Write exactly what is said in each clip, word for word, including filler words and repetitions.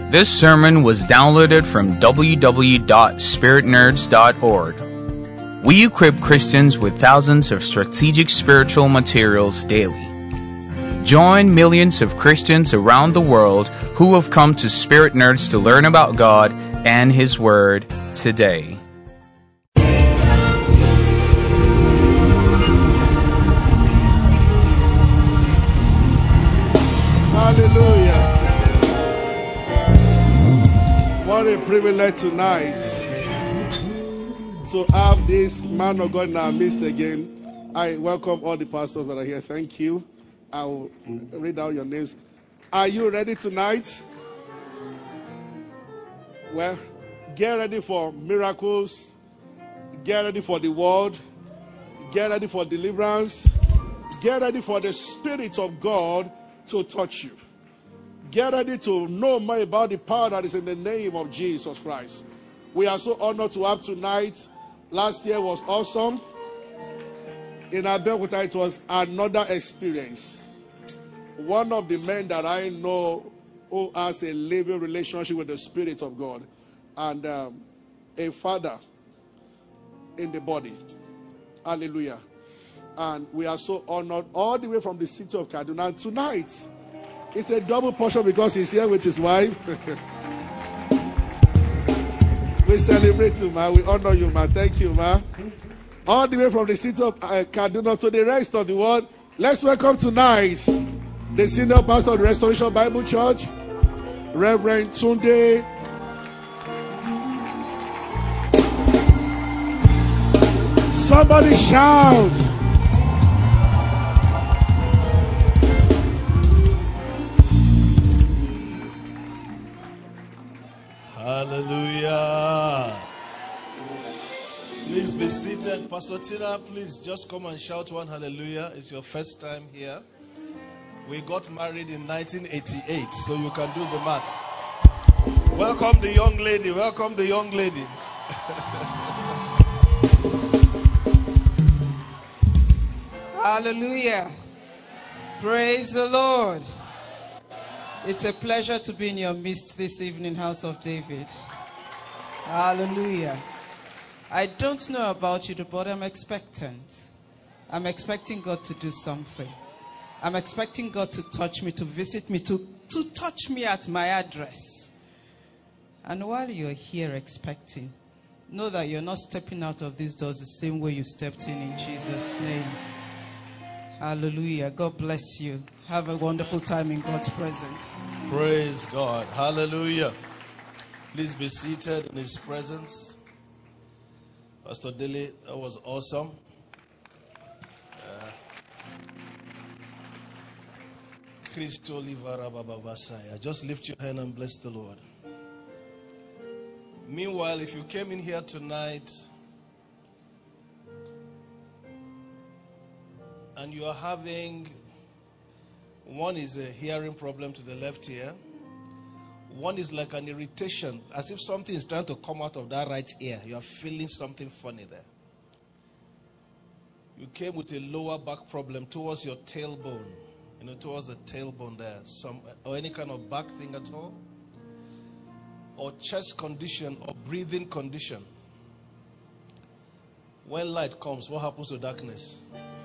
This sermon was downloaded from w w w dot spirit nerds dot org. We equip Christians with thousands of strategic spiritual materials daily. Join millions of Christians around the world who have come to Spirit Nerds to learn about God and His Word today. Hallelujah. What a privilege tonight to have this man of God in our midst again. I welcome all the pastors that are here. Thank you. I will read out your names. Are you ready tonight? Well, get ready for miracles. Get ready for the word. Get ready for deliverance. Get ready for the Spirit of God to touch you. Get ready to know more about the power that is in the name of Jesus Christ. We are so honored to have tonight. Last year was awesome. In Abeokuta, it was another experience. One of the men that I know who has a living relationship with the Spirit of God and um, a father in the body. Hallelujah. And we are so honored all the way from the city of Kaduna. Tonight, it's a double portion because he's here with his wife. We celebrate you, man. We honor you, man. Thank you, man. All the way from the city of uh, Kaduna to the rest of the world. Let's welcome tonight the senior pastor of the Restoration Bible Church, Reverend Tunde. Somebody shout. Hallelujah. Please be seated. Pastor Tina, please just come and shout one hallelujah. It's your first time here. We got married in nineteen eighty-eight, so you can do the math. Welcome the young lady. Welcome the young lady. Hallelujah. Praise the Lord. It's a pleasure to be in your midst this evening, House of David. Hallelujah. I don't know about you, but I'm expectant. I'm expecting God to do something. I'm expecting God to touch me, to visit me, to, to touch me at my address. And while you're here expecting, know that you're not stepping out of these doors the same way you stepped in, in Jesus' name. Hallelujah. God bless you. Have a wonderful time in God's presence. Praise God. Hallelujah. Please be seated in His presence. Pastor Dele, that was awesome. Christo Livara Baba Vasaya. Just lift your hand and bless the Lord. Meanwhile, if you came in here tonight and you are having, one is a hearing problem to the left ear, one is like an irritation, as if something is trying to come out of that right ear. You are feeling something funny there. You came with a lower back problem towards your tailbone, you know, towards the tailbone there, some or any kind of back thing at all, or chest condition or breathing condition. When light comes, what happens to darkness?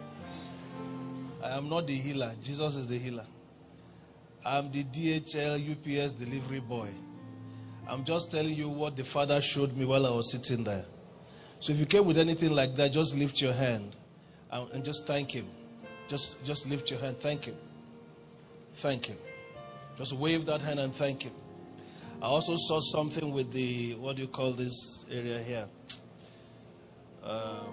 I am not the healer. Jesus is the healer. I'm the D H L U P S delivery boy. I'm just telling you what the Father showed me while I was sitting there. So if you came with anything like that, just lift your hand and, and just thank Him. Just, just lift your hand. Thank Him. Thank Him. Just wave that hand and thank Him. I also saw something with the, what do you call this area here? Um,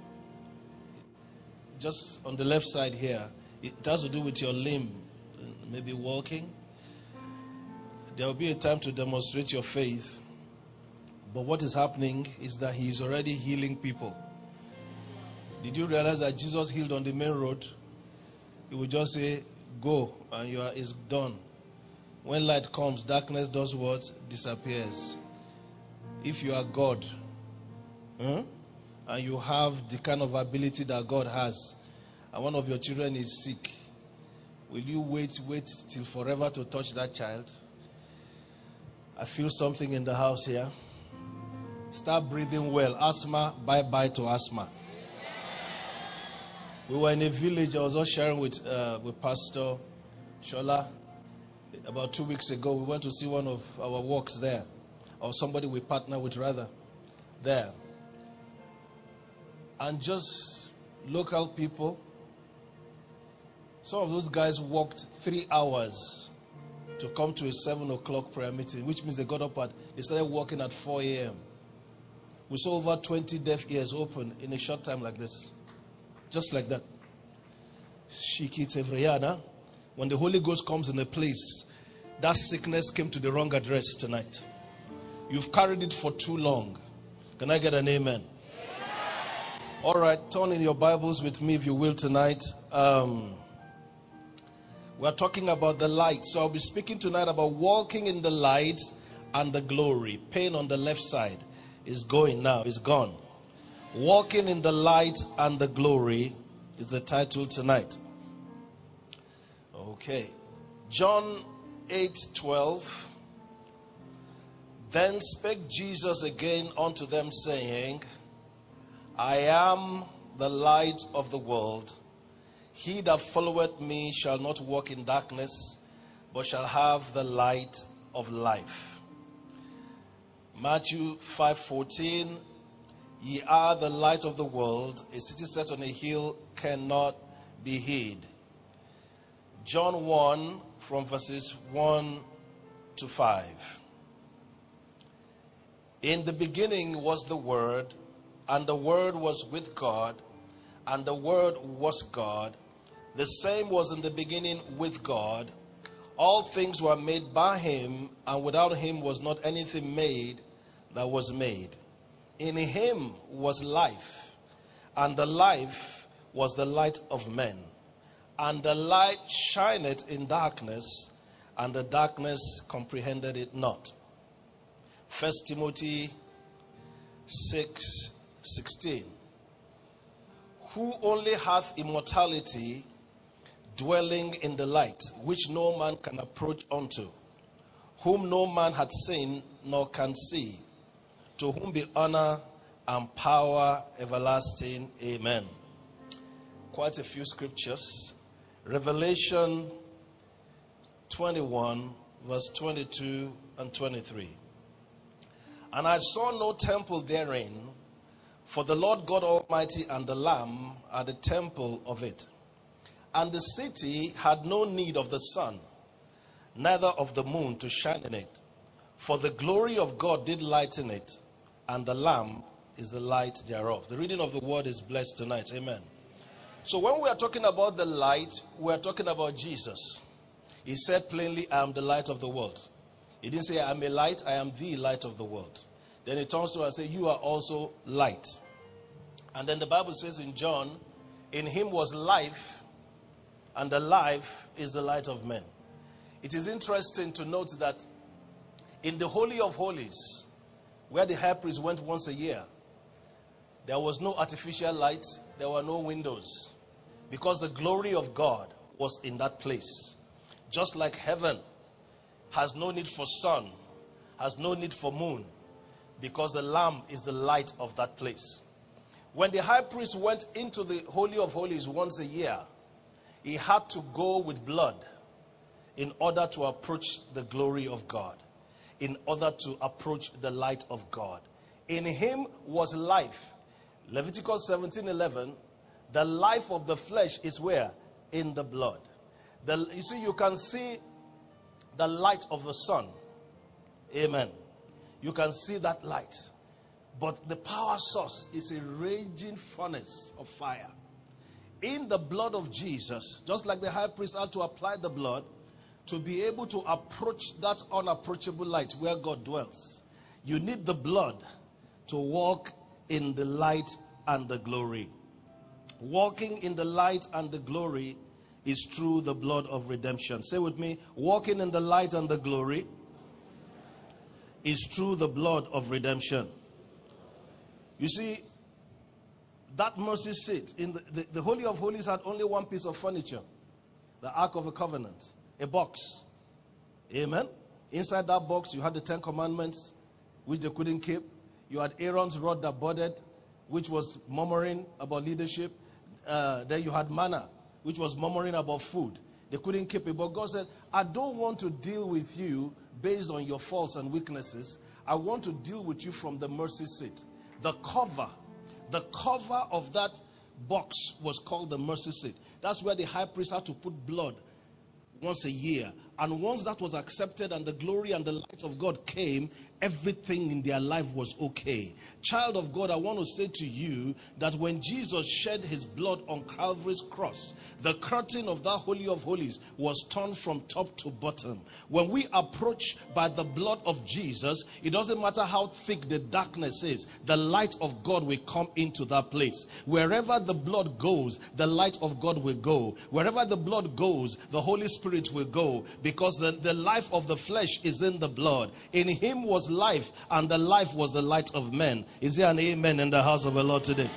just on the left side here. It has to do with your limb. Maybe walking. There will be a time to demonstrate your faith. But what is happening is that He is already healing people. Did you realize that Jesus healed on the main road? He would just say, go, and you are, it's done. When light comes, darkness does what? Disappears. If you are God, huh? And you have the kind of ability that God has, and one of your children is sick, will you wait, wait till forever to touch that child? I feel something in the house here. Start breathing well. Asthma, bye-bye to asthma. We were in a village. I was just sharing with, uh, with Pastor Shola. About two weeks ago, we went to see one of our works there. Or somebody we partner with, rather, there. And just local people. Some of those guys walked three hours to come to a seven o'clock prayer meeting, which means they got up at, they started walking at four a.m. We saw over twenty deaf ears open in a short time like this. Just like that. Shikitevriyana. When the Holy Ghost comes in a place, that sickness came to the wrong address tonight. You've carried it for too long. Can I get an amen? Amen. All right, turn in your Bibles with me if you will tonight. Um, we're talking about the light. So I'll be speaking tonight about walking in the light and the glory. Pain on the left side is going now, is gone. Walking in the light and the glory is the title tonight. Okay. John eight twelve. Then spake Jesus again unto them, saying, I am the light of the world. He that followeth me shall not walk in darkness, but shall have the light of life. Matthew five fourteen. Ye are the light of the world. A city set on a hill cannot be hid. John one from verses one to five. In the beginning was the Word, and the Word was with God, and the Word was God. The same was in the beginning with God. All things were made by him, and without him was not anything made that was made. In him was life, and the life was the light of men. And the light shineth in darkness, and the darkness comprehended it not. First Timothy six sixteen. Who only hath immortality, dwelling in the light, which no man can approach unto, whom no man hath seen nor can see, to whom be honor and power everlasting. Amen. Quite a few scriptures. Revelation twenty-one, verse twenty-two and twenty-three. And I saw no temple therein, for the Lord God Almighty and the Lamb are the temple of it. And the city had no need of the sun, neither of the moon to shine in it, for the glory of God did lighten it, and the Lamb is the light thereof. The reading of the word is blessed tonight. Amen. So when we are talking about the light, we are talking about Jesus. He said plainly, I am the light of the world. He didn't say, I am a light, I am the light of the world. Then he turns to us and says, you are also light. And then the Bible says in John, in him was life, and the life is the light of men. It is interesting to note that in the Holy of Holies, where the high priest went once a year, there was no artificial light, there were no windows, because the glory of God was in that place. Just like heaven has no need for sun, has no need for moon, because the Lamb is the light of that place. When the high priest went into the Holy of Holies once a year, he had to go with blood in order to approach the glory of God, in order to approach the light of God. In him was life. Leviticus seventeen eleven, the life of the flesh is where? In the blood. The, you see, you can see the light of the sun. Amen. You can see that light. But the power source is a raging furnace of fire. In the blood of Jesus, just like the high priest had to apply the blood to be able to approach that unapproachable light where God dwells, you need the blood to walk in the light and the glory. Walking in the light and the glory is through the blood of redemption. Say with me, walking in the light and the glory is through the blood of redemption. You see, that mercy seat in the, the, the Holy of Holies had only one piece of furniture, the Ark of the Covenant, a box. Amen. Inside that box, you had the Ten Commandments, which they couldn't keep. You had Aaron's rod that budded, which was murmuring about leadership. Uh, then you had manna, which was murmuring about food. They couldn't keep it. But God said, I don't want to deal with you based on your faults and weaknesses. I want to deal with you from the mercy seat. The cover, the cover of that box was called the mercy seat. That's where the high priest had to put blood once a year. And once that was accepted and the glory and the light of God came, everything in their life was okay. Child of God, I want to say to you that when Jesus shed his blood on Calvary's cross, the curtain of that Holy of Holies was torn from top to bottom. When we approach by the blood of Jesus, it doesn't matter how thick the darkness is, the light of God will come into that place. Wherever the blood goes, the light of God will go. Wherever the blood goes, the Holy Spirit will go. Because the, the life of the flesh is in the blood. In him was life, and the life was the light of men. Is there an amen in the house of the Lord today?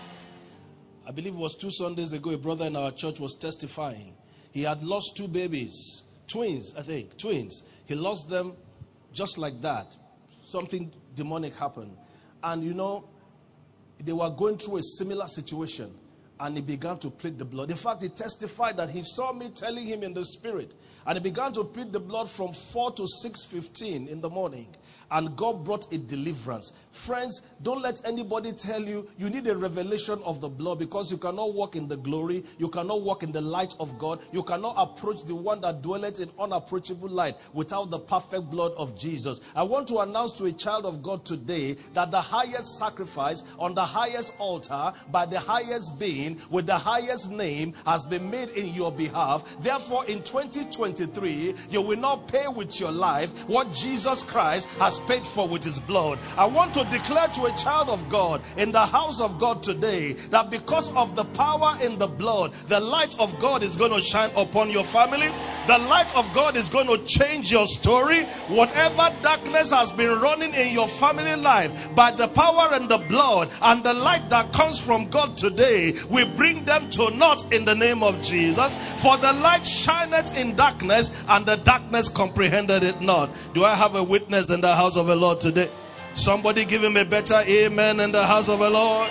I believe it was two Sundays ago, a brother in our church was testifying. He had lost two babies, twins, I think, twins. He lost them just like that. Something demonic happened. And you know, they were going through a similar situation. And he began to plead the blood. In fact, he testified that he saw me telling him in the spirit. And he began to plead the blood from four to six fifteen in the morning. And God brought a deliverance. Friends, don't let anybody tell you you need a revelation of the blood, because you cannot walk in the glory. You cannot walk in the light of God. You cannot approach the one that dwelleth in unapproachable light without the perfect blood of Jesus. I want to announce to a child of God today that the highest sacrifice on the highest altar by the highest being with the highest name has been made in your behalf. Therefore, in twenty twenty-three, you will not pay with your life what Jesus Christ has paid for with his blood. I want to declare to a child of God in the house of God today that because of the power in the blood, the light of God is going to shine upon your family. The light of God is going to change your story. Whatever darkness has been running in your family life, by the power and the blood and the light that comes from God today, we bring them to naught in the name of Jesus. For the light shineth in darkness, and the darkness comprehended it not. Do I have a witness in the house of the Lord today? Somebody give him a better amen in the house of the Lord.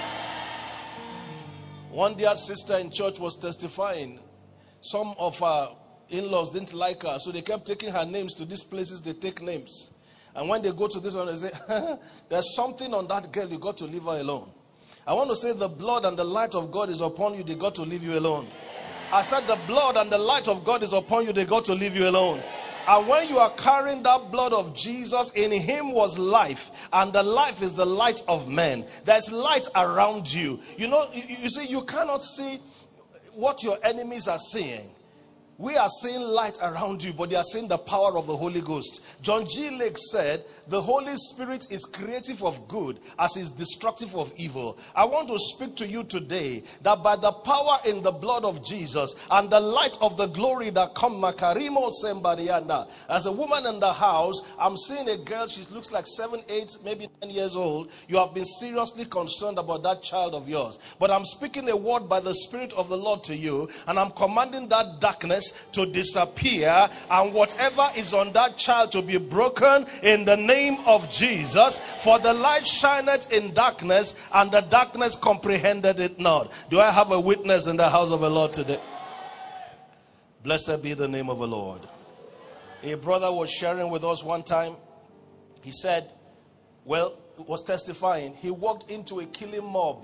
One dear sister in church was testifying. Some of her in-laws didn't like her, so they kept taking her names to these places they take names. And when they go to this one, they say, there's something on that girl, you got to leave her alone. I want to say the blood and the light of God is upon you, they got to leave you alone. I said the blood and the light of God is upon you, they got to leave you alone. And when you are carrying that blood of Jesus, in him was life, and the life is the light of men. There's light around you. You know, you, you see, you cannot see what your enemies are seeing. We are seeing light around you, but they are seeing the power of the Holy Ghost. John G. Lake said, the Holy Spirit is creative of good as is destructive of evil. I want to speak to you today that by the power in the blood of Jesus and the light of the glory that come, Makarimo Sembarianda. As a woman in the house, I'm seeing a girl, she looks like seven, eight, maybe ten years old. You have been seriously concerned about that child of yours. But I'm speaking a word by the Spirit of the Lord to you, and I'm commanding that darkness to disappear, and whatever is on that child to be broken in the name of Jesus. For the light shineth in darkness, and the darkness comprehended it not. Do I have a witness in the house of the Lord today? Blessed be the name of the Lord. A brother was sharing with us one time. He said, well, was testifying, he walked into a killing mob.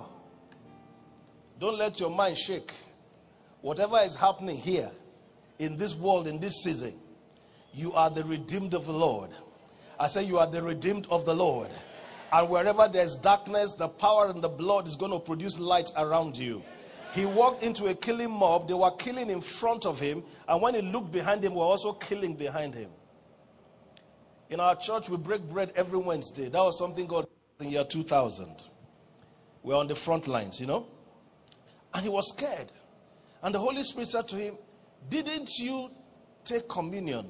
Don't let your mind shake. Whatever is happening here in this world, in this season, you are the redeemed of the Lord. I say you are the redeemed of the Lord. And wherever there's darkness, the power and the blood is going to produce light around you. He walked into a killing mob. They were killing in front of him. And when he looked behind him, they were also killing behind him. In our church, we break bread every Wednesday. That was something God did in year two thousand. We're on the front lines, you know. And he was scared. And the Holy Spirit said to him, didn't you take communion?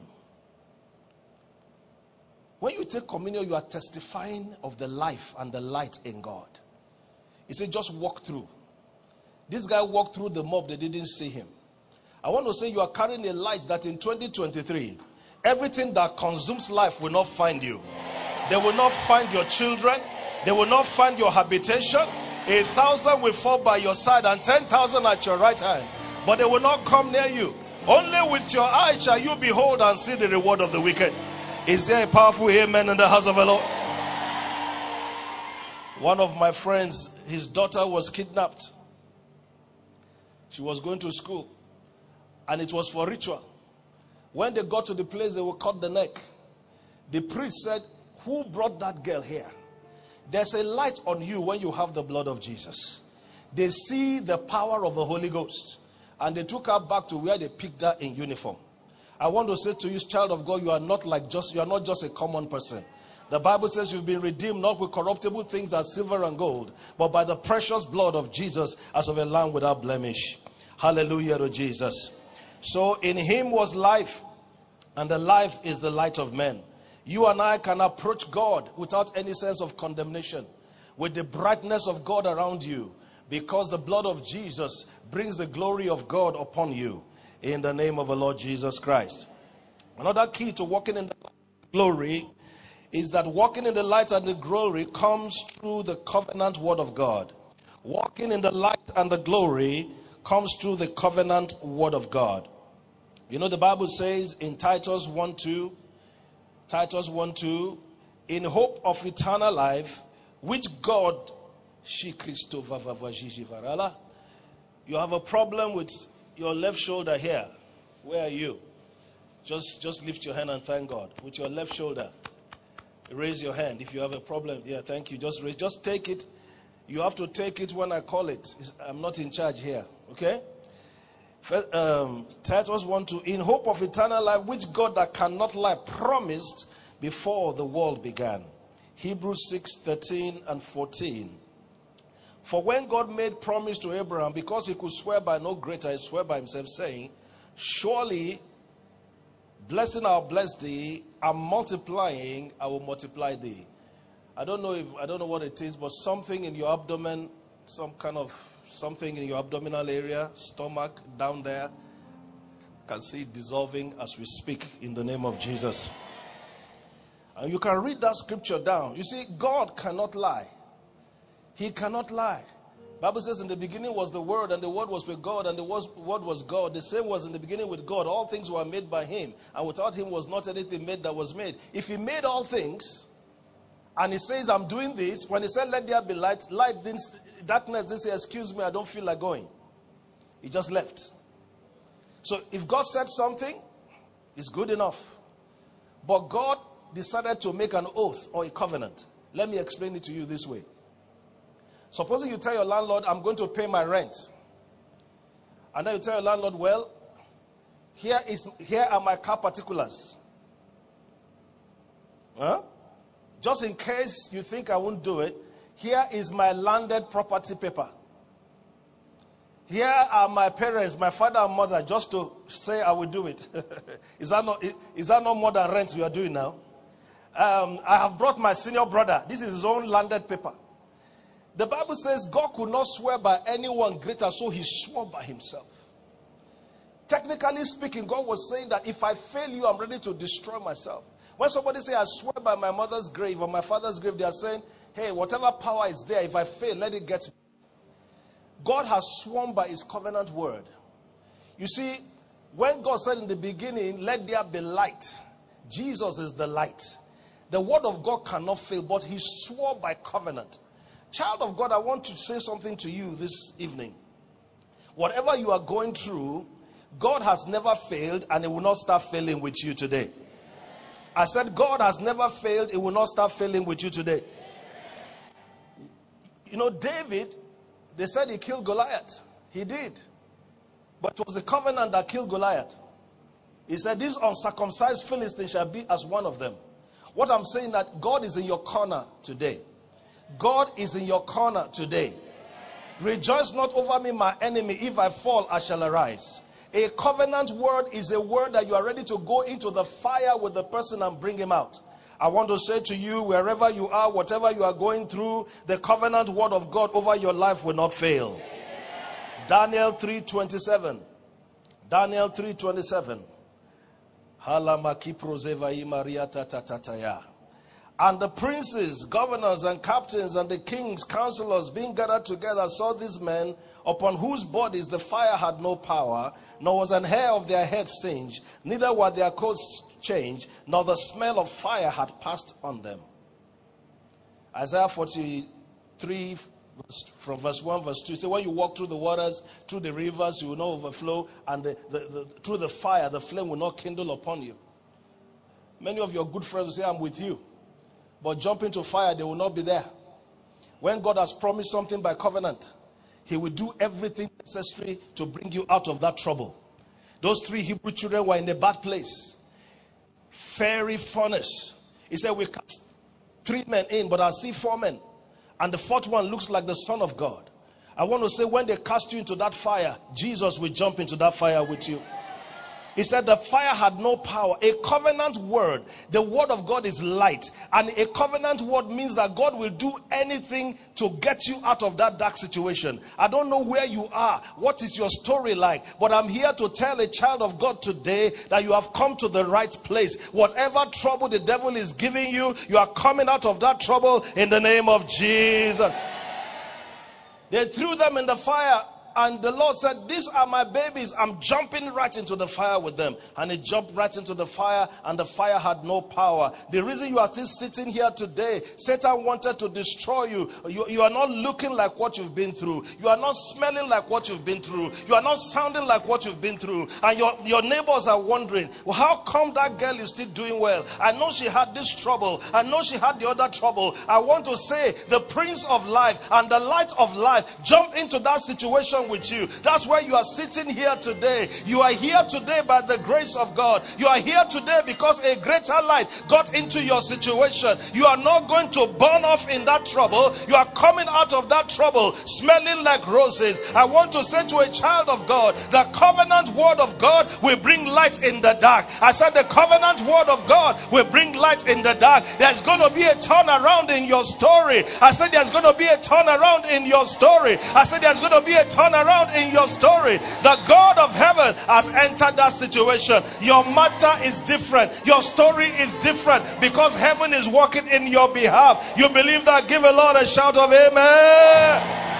When you take communion, you are testifying of the life and the light in God. He said, just walk through. This guy walked through the mob, they didn't see him. I want to say you are carrying a light that in twenty twenty-three, Everything that consumes life will not find you. They will not find your children. They will not find your habitation. A thousand will fall by your side and ten thousand at your right hand, but they will not come near you. Only with your eyes shall you behold and see the reward of the wicked. Is there a powerful amen in the house of the Lord? One of my friends, his daughter was kidnapped. She was going to school, and it was for ritual. When they got to the place, they will cut the neck. The priest said, "Who brought that girl here?" There's a light on you when you have the blood of Jesus. They see the power of the Holy Ghost. And they took her back to where they picked her in uniform. I want to say to you, child of God, you are not like just you are not just a common person. The Bible says you've been redeemed not with corruptible things as silver and gold, but by the precious blood of Jesus, as of a lamb without blemish. Hallelujah to Jesus. So in him was life, and the life is the light of men. You and I can approach God without any sense of condemnation, with the brightness of God around you, because the blood of Jesus brings the glory of God upon you, in the name of the Lord Jesus Christ. Another key to walking in the glory is that walking in the light and the glory comes through the covenant word of God. Walking in the light and the glory comes through the covenant word of God. You know, the Bible says in Titus one two, Titus one two, in hope of eternal life, which God, you have a problem with your left shoulder here. Where are you? Just, just lift your hand and thank God. With your left shoulder, raise your hand. If you have a problem, yeah, thank you. Just raise, just take it. You have to take it when I call it. I'm not in charge here. Okay? Um, Titus one two, in hope of eternal life, which God that cannot lie promised before the world began. Hebrews six thirteen and fourteen. For when God made promise to Abraham, because he could swear by no greater, he swore by himself, saying, surely blessing I will bless thee, and multiplying I will multiply thee. I don't know if I don't know what it is, but something in your abdomen, some kind of something in your abdominal area, stomach down there, can see it dissolving as we speak in the name of Jesus. And you can read that scripture down. You see, God cannot lie. He cannot lie. Bible says in the beginning was the Word, and the Word was with God, and the Word was God. The same was in the beginning with God. All things were made by him, and without him was not anything made that was made. If he made all things, and he says, I'm doing this, when he said, let there be light, light didn't, darkness didn't say, excuse me, I don't feel like going. He just left. So if God said something, it's good enough. But God decided to make an oath or a covenant. Let me explain it to you this way. Supposing you tell your landlord, I'm going to pay my rent. And then you tell your landlord, well, here is here are my car particulars. Huh? Just in case you think I won't do it, here is my landed property paper. Here are my parents, my father and mother, just to say I will do it. Is that not, is that not more than rent we are doing now? Um, I have brought my senior brother. This is his own landed paper. The Bible says God could not swear by anyone greater, so he swore by himself. Technically speaking, God was saying that if I fail you, I'm ready to destroy myself. When somebody says, I swear by my mother's grave or my father's grave, they are saying, hey, whatever power is there, if I fail, let it get me. God has sworn by his covenant word. You see, when God said in the beginning, let there be light, Jesus is the light. The word of God cannot fail, but he swore by covenant. Child of God, I want to say something to you this evening. Whatever you are going through, God has never failed, and it will not start failing with you today. I said God has never failed, it will not start failing with you today. You know, David, they said he killed Goliath. He did. But it was the covenant that killed Goliath. He said, this uncircumcised Philistine shall be as one of them. What I'm saying that God is in your corner today. God is in your corner today. Rejoice not over me, my enemy. If I fall, I shall arise. A covenant word is a word that you are ready to go into the fire with the person and bring him out. I want to say to you, wherever you are, whatever you are going through, the covenant word of God over your life will not fail. Daniel three twenty-seven. Daniel three twenty-seven. And the princes, governors, and captains, and the kings, counselors, being gathered together, saw these men, upon whose bodies the fire had no power, nor was an hair of their head singed, neither were their coats changed, nor the smell of fire had passed on them. Isaiah forty-three, from verse one, verse two, say, when you walk through the waters, through the rivers, you will not overflow, and the, the, the, through the fire, the flame will not kindle upon you. Many of your good friends will say, I'm with you. But jump into fire, they will not be there. When God has promised something by covenant, He will do everything necessary to bring you out of that trouble. Those three Hebrew children were in a bad place. Fiery furnace. He said, we cast three men in, but I see four men. And the fourth one looks like the Son of God. I want to say, when they cast you into that fire, Jesus will jump into that fire with you. He said the fire had no power. A covenant word, the word of God is light. And a covenant word means that God will do anything to get you out of that dark situation. I don't know where you are. What is your story like? But I'm here to tell a child of God today that you have come to the right place. Whatever trouble the devil is giving you, you are coming out of that trouble in the name of Jesus. They threw them in the fire. And the Lord said, these are my babies. I'm jumping right into the fire with them. And he jumped right into the fire, and the fire had no power. The reason you are still sitting here today, Satan wanted to destroy you. You, you are not looking like what you've been through. You are not smelling like what you've been through. You are not sounding like what you've been through. And your, your neighbors are wondering, well, how come that girl is still doing well? I know she had this trouble. I know she had the other trouble. I want to say, the Prince of Life and the Light of Life jumped into that situation with you. That's why you are sitting here today. You are here today by the grace of God. You are here today because a greater light got into your situation. You are not going to burn off in that trouble. You are coming out of that trouble smelling like roses. I want to say to a child of God, the covenant word of God will bring light in the dark. I said the covenant word of God will bring light in the dark. There's going to be a turnaround in your story. I said there's going to be a turnaround in your story. I said there's going to be a turnaround in your story. The God of heaven has entered that situation. Your matter is different. Your story is different because heaven is working in your behalf. You believe that? Give a Lord a shout of amen.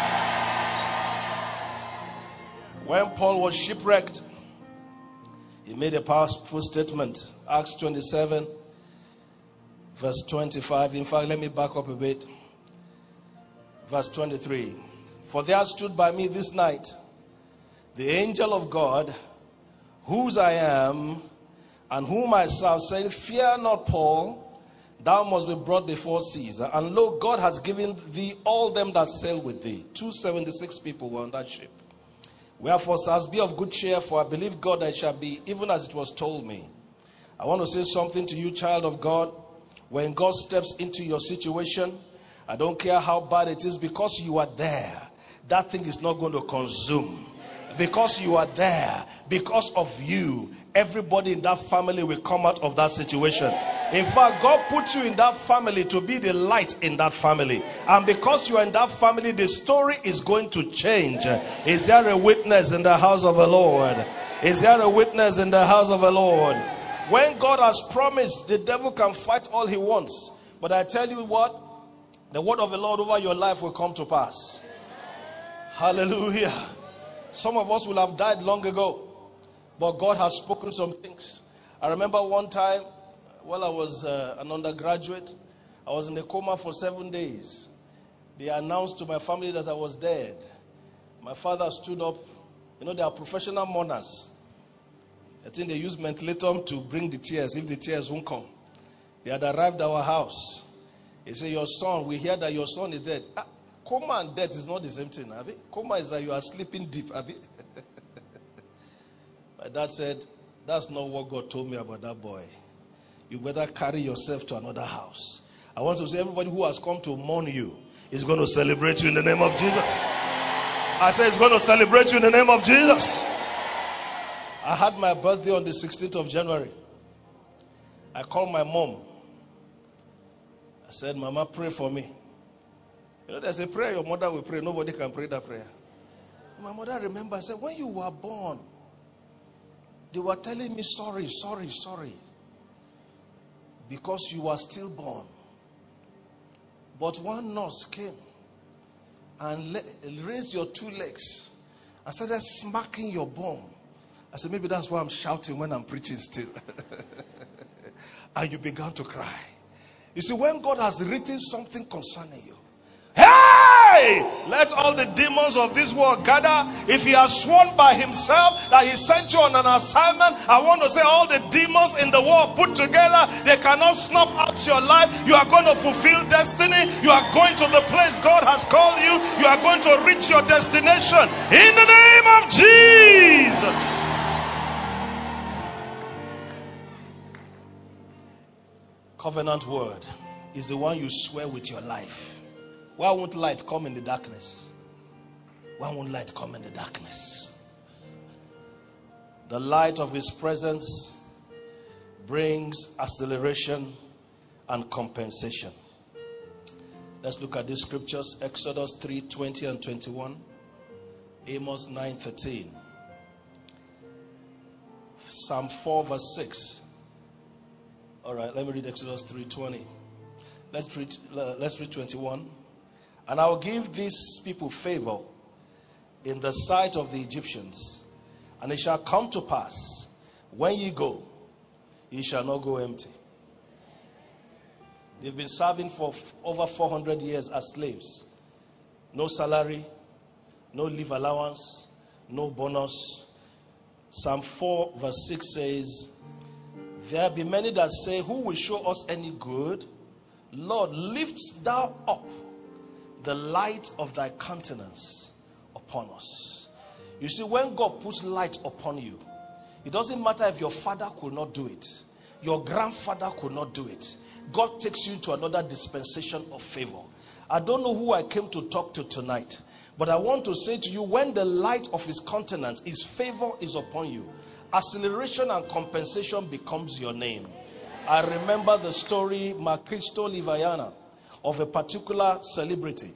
When Paul was shipwrecked, he made a powerful statement. Acts twenty-seven verse twenty-five. In fact, let me back up a bit. Verse twenty-three. For there stood by me this night the angel of God, whose I am, and whom I serve, saying, fear not, Paul, thou must be brought before Caesar. And lo, God has given thee all them that sail with thee. two hundred seventy-six people were on that ship. Wherefore, Sirs, be of good cheer, for I believe God that it shall be, even as it was told me. I want to say something to you, child of God. When God steps into your situation, I don't care how bad it is, because you are there, that thing is not going to consume. Because you are there, because of you, everybody in that family will come out of that situation. In fact, God put you in that family to be the light in that family. And because you are in that family, the story is going to change. Is there a witness in the house of the Lord? Is there a witness in the house of the Lord? When God has promised, the devil can fight all he wants. But I tell you what, the word of the Lord over your life will come to pass. Hallelujah. Some of us will have died long ago, but God has spoken some things. I remember one time while I was uh, an undergraduate, I was in a coma for seven days. They announced to my family that I was dead. My father stood up. You know, they are professional mourners. I think they use ventilator to bring the tears if the tears won't come. They had arrived at our house. He said, your son, we hear that your son is dead. Ah, coma and death is not the same thing, Abi. Coma is that you are sleeping deep, Abi. My dad said, that's not what God told me about that boy. You better carry yourself to another house. I want to say, everybody who has come to mourn you is going to celebrate you in the name of Jesus. I said, it's going to celebrate you in the name of Jesus. I had my birthday on the sixteenth of January. I called my mom. I said, Mama, pray for me. You know, there's a prayer your mother will pray. Nobody can pray that prayer. My mother remembered, I said, when you were born, they were telling me, sorry, sorry, sorry, because you were stillborn. But one nurse came and le- raised your two legs and started smacking your bum. I said, maybe that's why I'm shouting when I'm preaching still. And you began to cry. You see, when God has written something concerning you, hey, let all the demons of this world gather. If he has sworn by himself that he sent you on an assignment, I want to say all the demons in the world put together, they cannot snuff out your life. You are going to fulfill destiny. You are going to the place God has called you. You are going to reach your destination in the name of Jesus. Covenant word is the one you swear with your life. Why won't light come in the darkness? Why won't light come in the darkness? The light of his presence brings acceleration and compensation. Let's look at these scriptures. Exodus three twenty and twenty-one. Amos nine thirteen. Psalm four verse six. All right, let me read Exodus three twenty. Let's read, uh, let's read twenty-one. And I will give these people favor in the sight of the Egyptians. And it shall come to pass, when ye go, ye shall not go empty. They've been serving for f- over four hundred years as slaves. No salary, no leave allowance, no bonus. Psalm four verse six says, there be many that say, who will show us any good? Lord, lift thou up the light of thy countenance upon us. You see, when God puts light upon you, it doesn't matter if your father could not do it, your grandfather could not do it. God takes you into another dispensation of favor. I don't know who I came to talk to tonight, but I want to say to you, when the light of his countenance, his favor is upon you, acceleration and compensation becomes your name. I remember the story, Makristo Livayana, of a particular celebrity.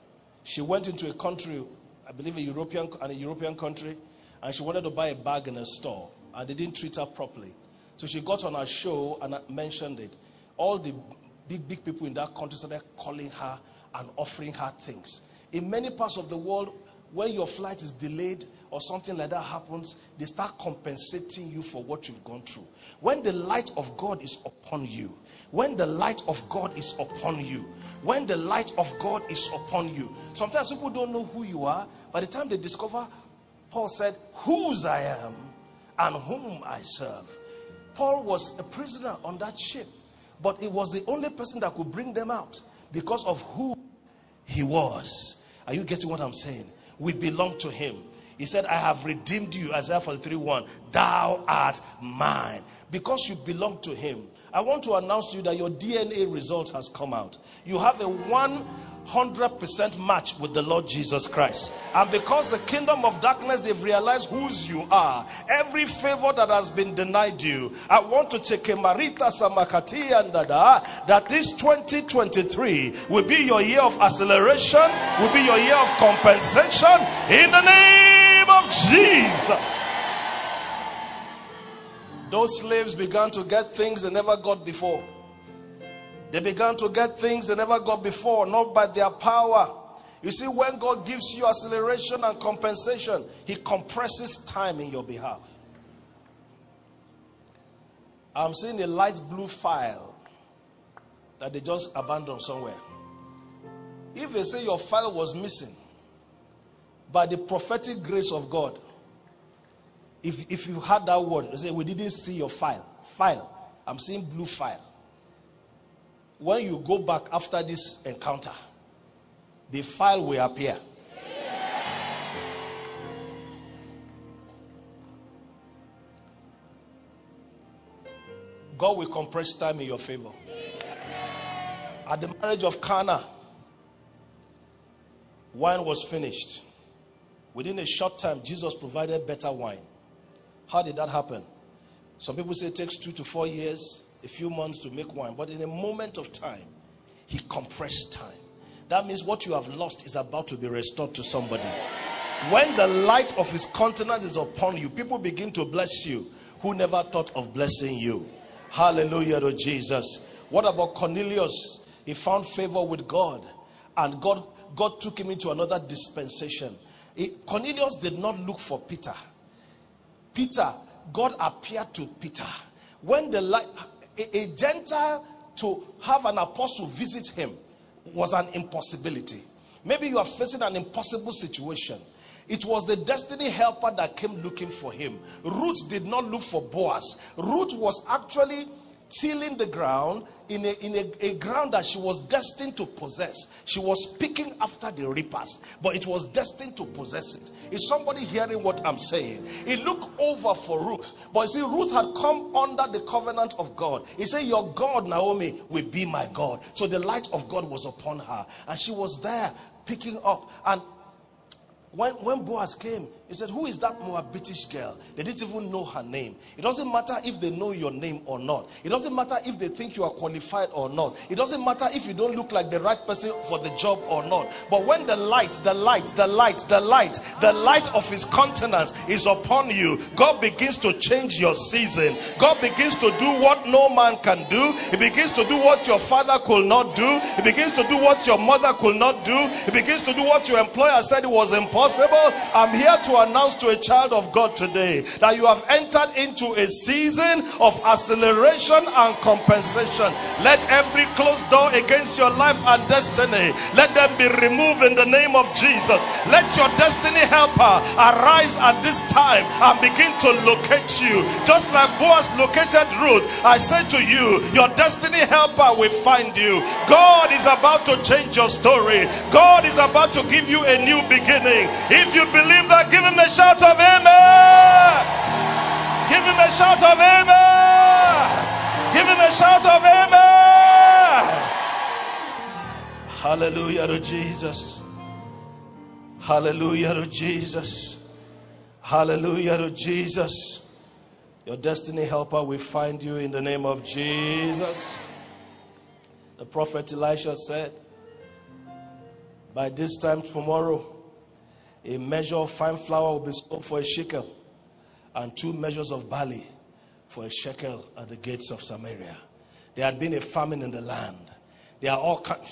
She went into a country, I believe a European, and a European country, and she wanted to buy a bag in a store, and they didn't treat her properly. So she got on a show and mentioned it. All the big, big people in that country started calling her and offering her things. In many parts of the world, when your flight is delayed or something like that happens, they start compensating you for what you've gone through. When the light of God is upon you, when the light of God is upon you, when the light of God is upon you, sometimes people don't know who you are. By the time they discover, Paul said, whose I am and whom I serve. Paul was a prisoner on that ship, but it was the only person that could bring them out because of who he was. Are you getting what I'm saying? We belong to him. He said, I have redeemed you, Isaiah forty-three one. Thou art mine. Because you belong to him. I want to announce to you that your D N A result has come out. You have a one hundred percent match with the Lord Jesus Christ. And because the kingdom of darkness, they've realized whose you are. Every favor that has been denied you, I want to check Marita Samakati and Dada, that this twenty twenty-three will be your year of acceleration, will be your year of compensation in the name of Jesus. Those slaves began to get things they never got before. They began to get things they never got before, not by their power. You see, when God gives you acceleration and compensation, he compresses time in your behalf. I'm seeing a light blue file that they just abandoned somewhere. If they say your file was missing, by the prophetic grace of God, if, if you had that word, they say, we didn't see your file. File. I'm seeing blue file. When you go back after this encounter, the file will appear. God will compress time in your favor. At the marriage of Cana, wine was finished. Within a short time, Jesus provided better wine. How did that happen? Some people say it takes two to four years, a few months to make wine. But in a moment of time, he compressed time. That means what you have lost is about to be restored to somebody. When the light of his countenance is upon you, people begin to bless you. who never thought of blessing you. Hallelujah to Jesus. What about Cornelius? He found favor with God, and God, God took him into another dispensation. He, Cornelius did not look for Peter. Peter, God appeared to Peter. When the light, a, a Gentile to have an apostle visit him was an impossibility. Maybe you are facing an impossible situation. It was the destiny helper that came looking for him. Ruth did not look for Boaz. Ruth was actually tilling the ground in a, in a, a ground that she was destined to possess. She was picking after the reapers, but it was destined to possess it. Is somebody hearing what I'm saying? He looked over for Ruth, but you see, Ruth had come under the covenant of God. He said, your God, Naomi, will be my God. So the light of God was upon her, and she was there picking up. And When, when Boaz came, he said, who is that Moabitish girl? They didn't even know her name. It doesn't matter if they know your name or not. It doesn't matter if they think you are qualified or not. It doesn't matter if you don't look like the right person for the job or not. But when the light, the light, the light, the light, the light of his countenance is upon you, God begins to change your season. God begins to do what no man can do. He begins to do what your father could not do. He begins to do what your mother could not do. He begins to do what your employer said it was impossible. I'm here to announce to a child of God today that you have entered into a season of acceleration and compensation. Let every closed door against your life and destiny, let them be removed in the name of Jesus. Let your destiny helper arise at this time and begin to locate you. Just like Boaz located Ruth, I say to you, your destiny helper will find you. God is about to change your story. God is about to give you a new beginning. If you believe that, give him a shout of amen. Give him a shout of amen. Give him a shout of amen. Hallelujah to Jesus. Hallelujah to Jesus. Hallelujah to Jesus. Your destiny helper will find you in the name of Jesus. The prophet Elisha said, by this time tomorrow, a measure of fine flour will be sold for a shekel, and two measures of barley for a shekel at the gates of Samaria. There had been a famine in the land. There are all kinds.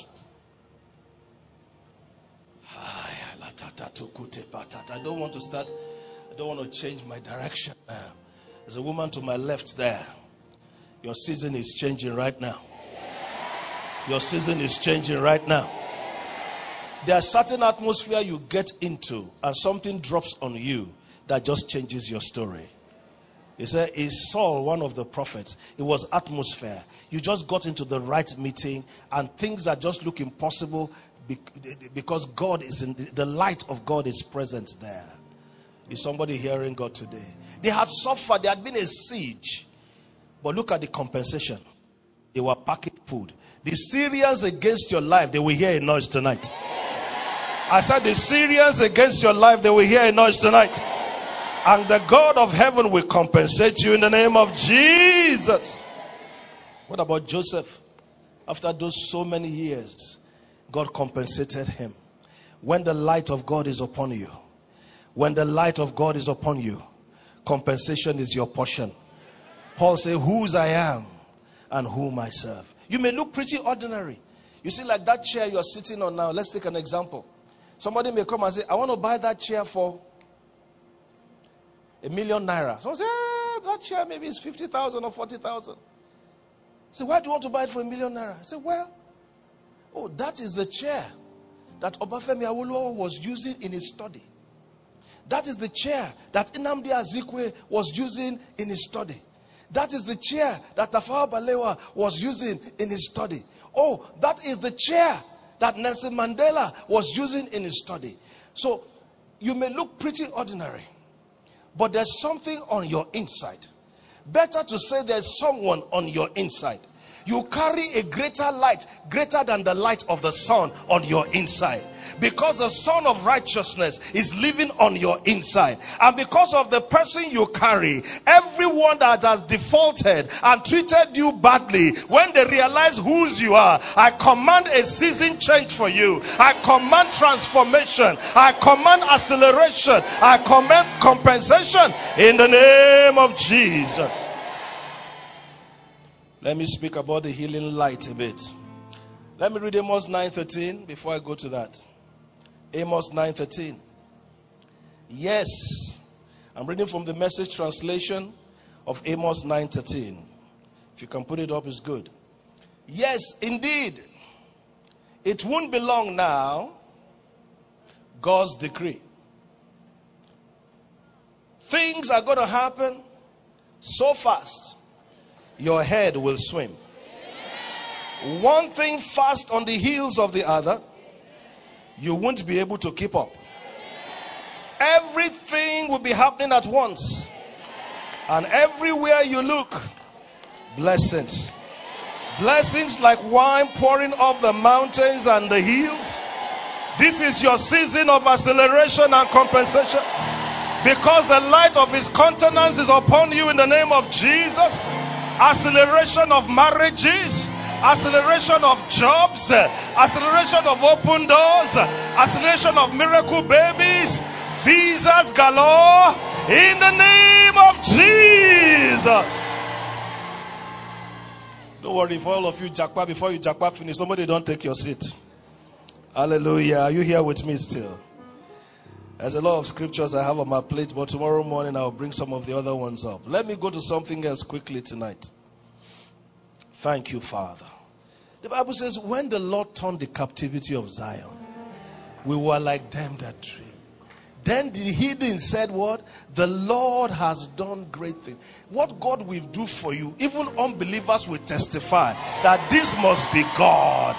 I don't want to start. I don't want to change my direction now. There's a woman to my left there. Your season is changing right now. Your season is changing right now. There's certain atmosphere you get into and something drops on you that just changes your story. He said, is Saul one of the prophets? It was atmosphere. You just got into the right meeting and things are just look impossible because God is in the light of God is present there. Is somebody hearing God today? They had suffered. There had been a siege. But look at the compensation. They were packaged food. The Syrians against your life, they will hear a noise tonight. I said the Syrians against your life, they will hear a noise tonight. And the God of heaven will compensate you in the name of Jesus. What about Joseph? After those so many years, God compensated him. When the light of God is upon you, when the light of God is upon you, compensation is your portion. Paul said, whose I am and whom I serve. You may look pretty ordinary. You see, like that chair you're sitting on now. Let's take an example. Somebody may come and say, I want to buy that chair for a million naira. Someone say, ah, that chair maybe is fifty thousand or forty thousand. Say, why do you want to buy it for a million naira? I say, well, oh, that is the chair that Obafemi Awolowo was using in his study. That is the chair that Nnamdi Azikiwe was using in his study. That is the chair that Tafawa Balewa was using in his study. Oh, that is the chair that Nelson Mandela was using in his study. So, you may look pretty ordinary, but there's something on your inside. Better to say there's someone on your inside. You carry a greater light, greater than the light of the sun on your inside. Because the Son of Righteousness is living on your inside. And because of the person you carry, everyone that has defaulted and treated you badly, when they realize whose you are, I command a season change for you. I command transformation. I command acceleration. I command compensation in the name of Jesus. Let me speak about the healing light a bit. Let me read Amos nine thirteen before I go to that. Amos nine thirteen. Yes, I'm reading from the Message translation of Amos nine thirteen. If you can put it up, it's good. Yes, indeed, it won't be long now. God's decree. Things are going to happen so fast, your head will swim. One thing fast on the heels of the other, you won't be able to keep up. Everything will be happening at once. And everywhere you look, blessings. Blessings like wine pouring off the mountains and the hills. This is your season of acceleration and compensation. Because the light of his countenance is upon you in the name of Jesus. Acceleration of marriages. Acceleration of jobs, acceleration of open doors, acceleration of miracle babies, visas galore, in the name of Jesus. Don't worry, for all of you jackpot, before you jackpot finish, somebody don't take your seat. Hallelujah. Are you here with me still? There's a lot of scriptures I have on my plate, but tomorrow morning I'll bring some of the other ones up. Let me go to something else quickly tonight. Thank you, Father. The Bible says, when the Lord turned the captivity of Zion, we were like them that dream. Then the hidden said what? The Lord has done great things. What God will do for you, even unbelievers will testify that this must be God.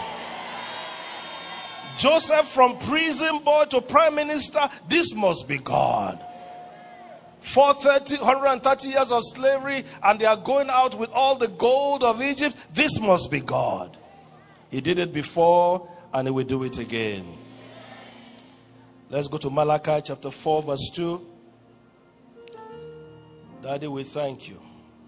Joseph from prison boy to prime minister, this must be God. four hundred thirty years of slavery, and they are going out with all the gold of Egypt. This must be God. He did it before, and he will do it again. Let's go to Malachi chapter four verse two. Daddy, we thank you.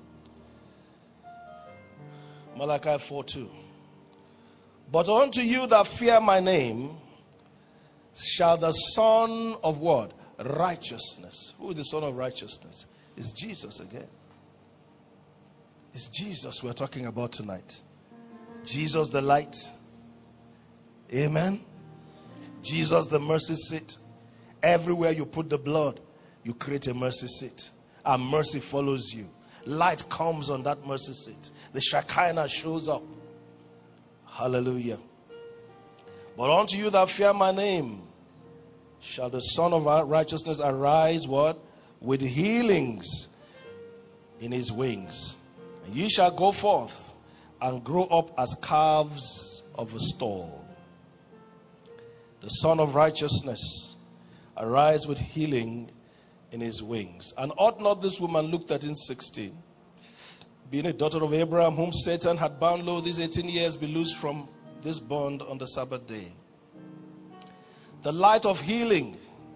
Malachi four two. But unto you that fear my name shall the Son of what? Righteousness. Who is the Son of Righteousness? It's Jesus again. It's Jesus we're talking about tonight. Jesus the light. Amen. Jesus the mercy seat. Everywhere you put the blood, you create a mercy seat. And mercy follows you. Light comes on that mercy seat. The Shekinah shows up. Hallelujah. But unto you that fear my name shall the Son of Righteousness arise, what? With healings in his wings. And ye shall go forth and grow up as calves of a stall. The Son of Righteousness arise with healing in his wings. And ought not this woman, Luke thirteen sixteen, being a daughter of Abraham, whom Satan had bound low these eighteen years, be loosed from this bond on the Sabbath day? The light of healing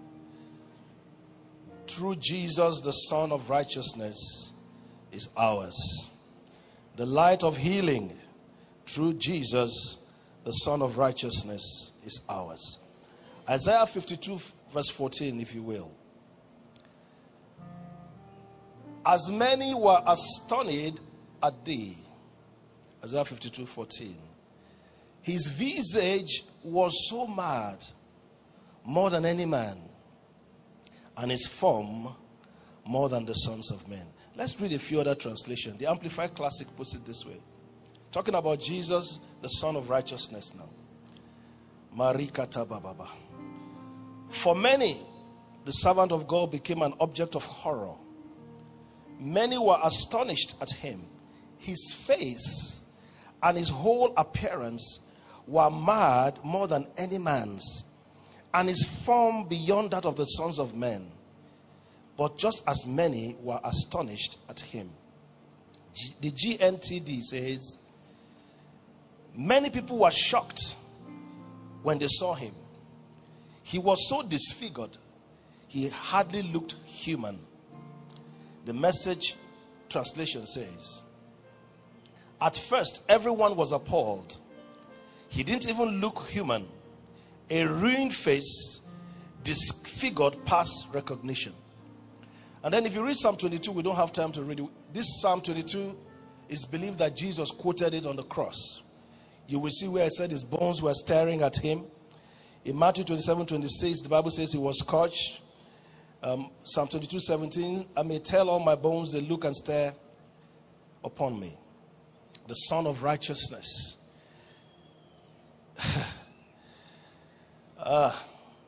through Jesus, the Son of Righteousness, is ours. The light of healing through Jesus, the Son of Righteousness, is ours. Isaiah fifty-two verse fourteen, if you will. As many were astonished at thee. Isaiah fifty-two fourteen. His visage was so mad, more than any man, and his form more than the sons of men. Let's read a few other translations. The Amplified Classic puts it this way. Talking about Jesus, the Son of Righteousness now. Marikata bababa. For many, the servant of God became an object of horror. Many were astonished at him. His face and his whole appearance were mad more than any man's, and his form beyond that of the sons of men. But just as many were astonished at him. G- the G N T D says, Many people were shocked when they saw him. He was so disfigured, he hardly looked human. The Message translation says, at first, everyone was appalled. He didn't even look human. A ruined face, disfigured past recognition. And then if you read Psalm twenty-two, we don't have time to read it. This Psalm twenty-two is believed that Jesus quoted it on the cross. You will see where it said his bones were staring at him. In Matthew twenty-seven, twenty-six, the Bible says he was scourged. Um, Psalm twenty-two, seventeen, I may tell all my bones, they look and stare upon me. The Son of Righteousness. uh,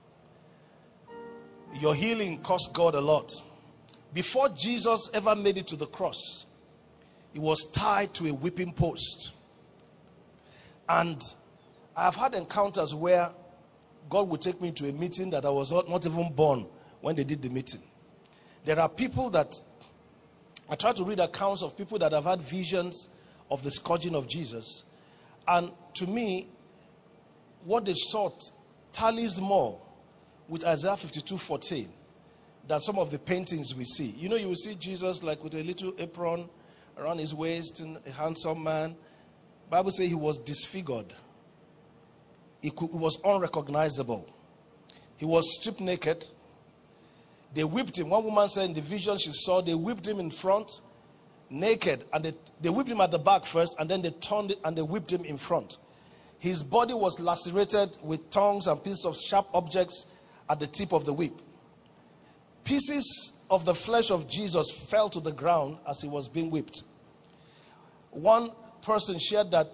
your healing cost God a lot. Before Jesus ever made it to the cross, he was tied to a whipping post. And I've had encounters where God would take me to a meeting that I was not, not even born when they did the meeting. There are people that, I try to read accounts of people that have had visions of the scourging of Jesus. And to me, what they saw tallies more with Isaiah fifty-two, fourteen than some of the paintings we see. You know, you will see Jesus like with a little apron around his waist and a handsome man. The Bible says he was disfigured. He, could, he was unrecognizable. He was stripped naked. They whipped him. One woman said in the vision she saw, they whipped him in front, naked. And they, they whipped him at the back first, and then they turned it and they whipped him in front. His body was lacerated with tongues and pieces of sharp objects at the tip of the whip. Pieces of the flesh of Jesus fell to the ground as he was being whipped. One person shared that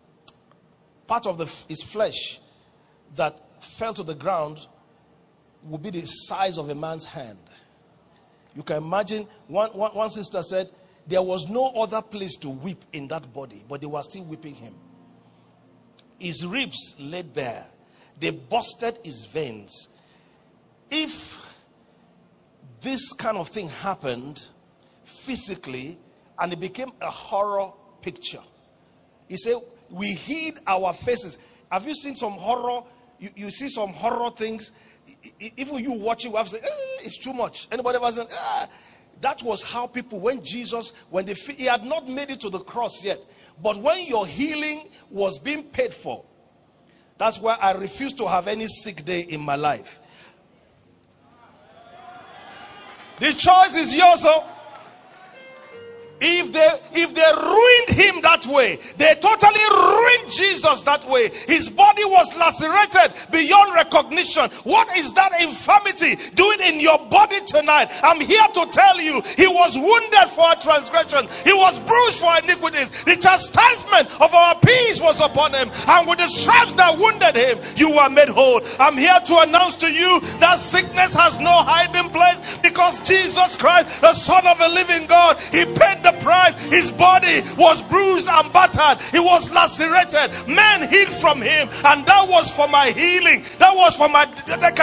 part of the, his flesh that fell to the ground would be the size of a man's hand. You can imagine, one, one, one sister said, there was no other place to whip in that body, but they were still whipping him. His ribs laid bare. They busted his veins. If this kind of thing happened physically and it became a horror picture, he said, we hid our faces. Have you seen some horror? You, you see some horror things. Even you watching, you have to say, eh, it's too much. Anybody ever said, ah. That was how people, when Jesus, when they, he had not made it to the cross yet. But when your healing was being paid for, that's why I refuse to have any sick day in my life. The choice is yours. Oh. If they if they ruined him that way, they totally ruined Jesus that way. His body was lacerated beyond recognition. What is that infirmity doing in your body tonight? I'm here to tell you, he was wounded for our transgression. He was bruised for our iniquities. The chastisement of our peace was upon him, and with the stripes that wounded him, you were made whole. I'm here to announce to you that sickness has no hiding place, because Jesus Christ, the Son of a living God, he paid the price. His body was bruised and battered. He was lacerated. Men hid from him, and that was for my healing. That was for my.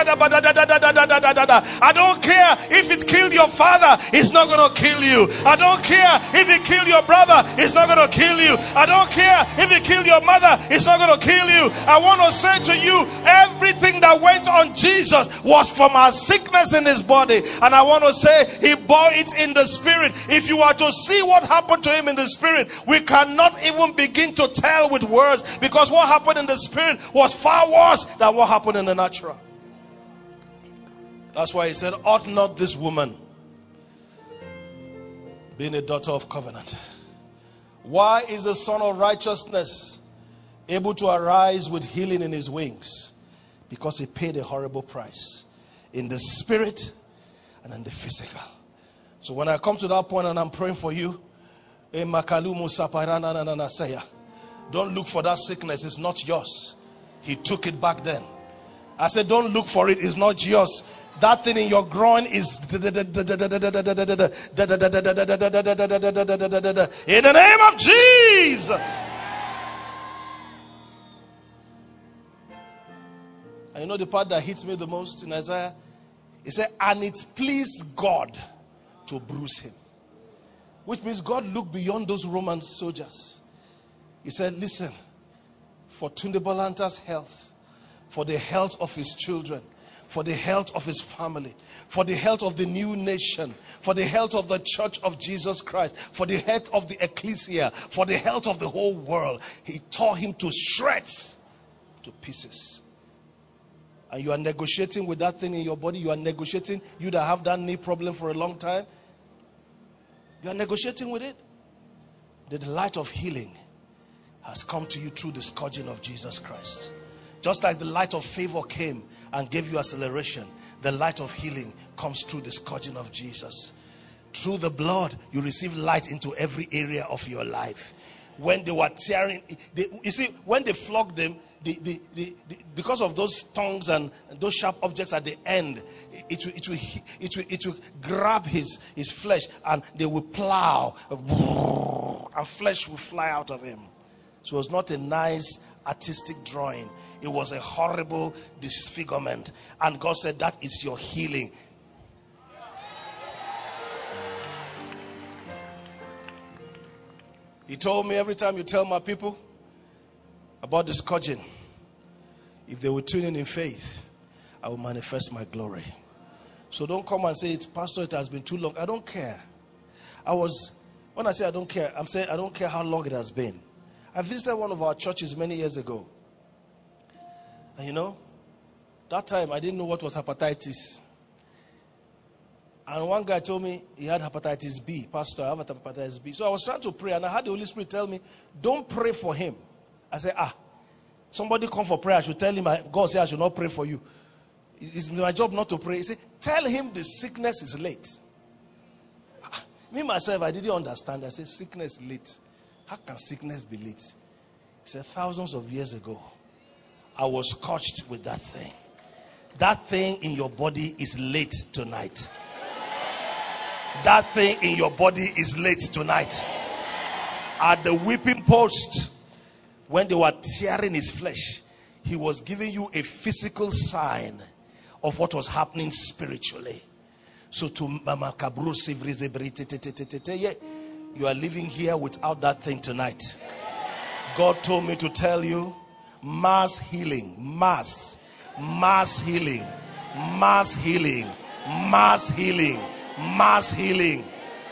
I don't care if it killed your father, it's not going to kill you. I don't care if it killed your brother, it's not going to kill you. I don't care if it killed your mother, it's not going to kill you. I want to say to you, everything that went on Jesus was from our sickness in his body, and I want to say he bore it in the spirit. If you are to see what happened to him in the spirit, we cannot even begin to tell with words, because what happened in the spirit was far worse than what happened in the natural. That's why he said, ought not this woman, being a daughter of covenant, why is the Son of Righteousness able to arise with healing in his wings? Because he paid a horrible price in the spirit and in the physical. So when I come to that point and I'm praying for you, don't look for that sickness. It's not yours. He took it back then. I said, don't look for it. It's not yours. That thing in your groin is in the name of Jesus. And you know the part that hits me the most in Isaiah? He said, and it pleased God to bruise him. Which means God looked beyond those Roman soldiers. He said, listen, for Tunde Bolanta's health, for the health of his children, for the health of his family, for the health of the new nation, for the health of the church of Jesus Christ, for the health of the ecclesia, for the health of the whole world. He tore him to shreds, to pieces. And you are negotiating with that thing in your body. You are negotiating, you that have that knee problem for a long time, you are negotiating with it. The light of healing has come to you through the scourging of Jesus Christ. Just like the light of favor came and gave you acceleration, the light of healing comes through the scourging of Jesus. Through the blood, you receive light into every area of your life. When they were tearing, they, you see, when they flogged them, the, the, the, the, because of those tongues and those sharp objects at the end, it, it, will, it, will, it, will, it will grab his, his flesh, and they will plow, and flesh will fly out of him. So it was not a nice artistic drawing. It was a horrible disfigurement. And God said, that is your healing. He told me, every time you tell my people about the scourging, if they will tune in in faith, I will manifest my glory. So don't come and say, Pastor, it has been too long. I don't care. I was, when I say I don't care, I'm saying I don't care how long it has been. I visited one of our churches many years ago. And you know, that time I didn't know what was hepatitis. And one guy told me he had hepatitis B. Pastor, I have hepatitis B. So I was trying to pray, and I had the Holy Spirit tell me, don't pray for him. I said, ah, somebody come for prayer. I should tell him, God said I should not pray for you. It's my job not to pray. He said, tell him the sickness is late. Me, myself, I didn't understand. I said, sickness late. How can sickness be late? He said, thousands of years ago, I was scorched with that thing. That thing in your body is late tonight. That thing in your body is late tonight. At the whipping post, when they were tearing his flesh, he was giving you a physical sign of what was happening spiritually. So to Mama Kabru you are living here without that thing tonight. God told me to tell you, mass healing, mass, mass healing, mass healing, mass healing, mass healing.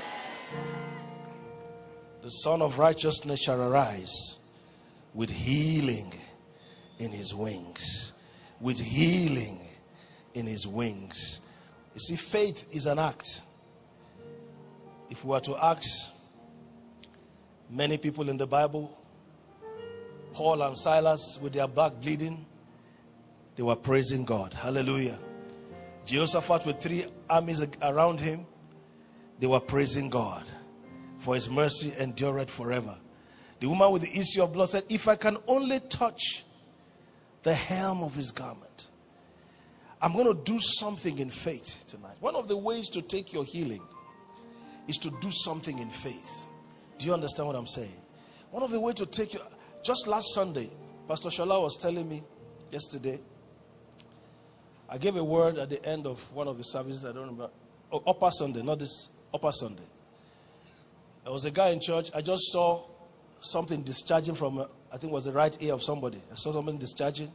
The Son of Righteousness shall arise with healing in his wings. With healing in his wings. You see, faith is an act. If we were to ask many people in the Bible, Paul and Silas with their back bleeding, they were praising God. Hallelujah. Jehoshaphat with three armies around him, they were praising God, for his mercy endureth forever. The woman with the issue of blood said, if I can only touch the hem of his garment, I'm going to do something in faith tonight. One of the ways to take your healing is to do something in faith. Do you understand what I'm saying? One of the ways to take your... Just last Sunday, Pastor Shola was telling me yesterday, I gave a word at the end of one of the services, I don't remember. Oh, Upper Sunday, not this, Upper Sunday. There was a guy in church, I just saw something discharging from, uh, I think it was the right ear of somebody. I saw something discharging.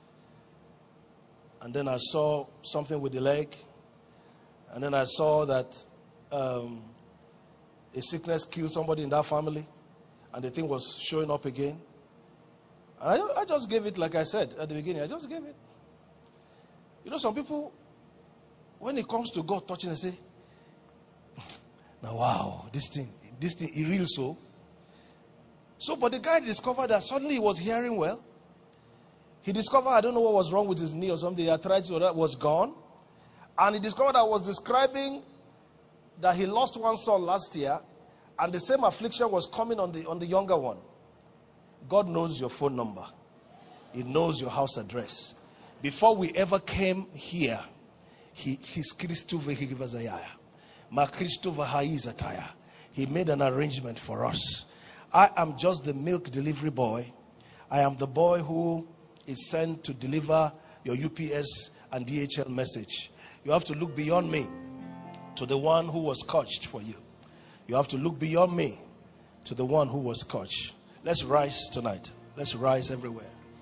And then I saw something with the leg. And then I saw that um, a sickness killed somebody in that family. And the thing was showing up again. And I, I just gave it, like I said at the beginning, I just gave it. You know, some people, when it comes to God touching, they say, now wow, this thing, this thing, it real so. So, but the guy discovered that suddenly he was hearing well. He discovered, I don't know what was wrong with his knee or something, the arthritis or that was gone. And he discovered I was describing that he lost one son last year, and the same affliction was coming on the on the younger one. God knows your phone number. He knows your house address. Before we ever came here, he His Christopher Ma Christopher Haizataya. He made an arrangement for us. I am just the milk delivery boy. I am the boy who is sent to deliver your U P S and D H L message. You have to look beyond me to the one who was scorched for you. You have to look beyond me to the one who was scorched. Let's rise tonight. Let's rise everywhere.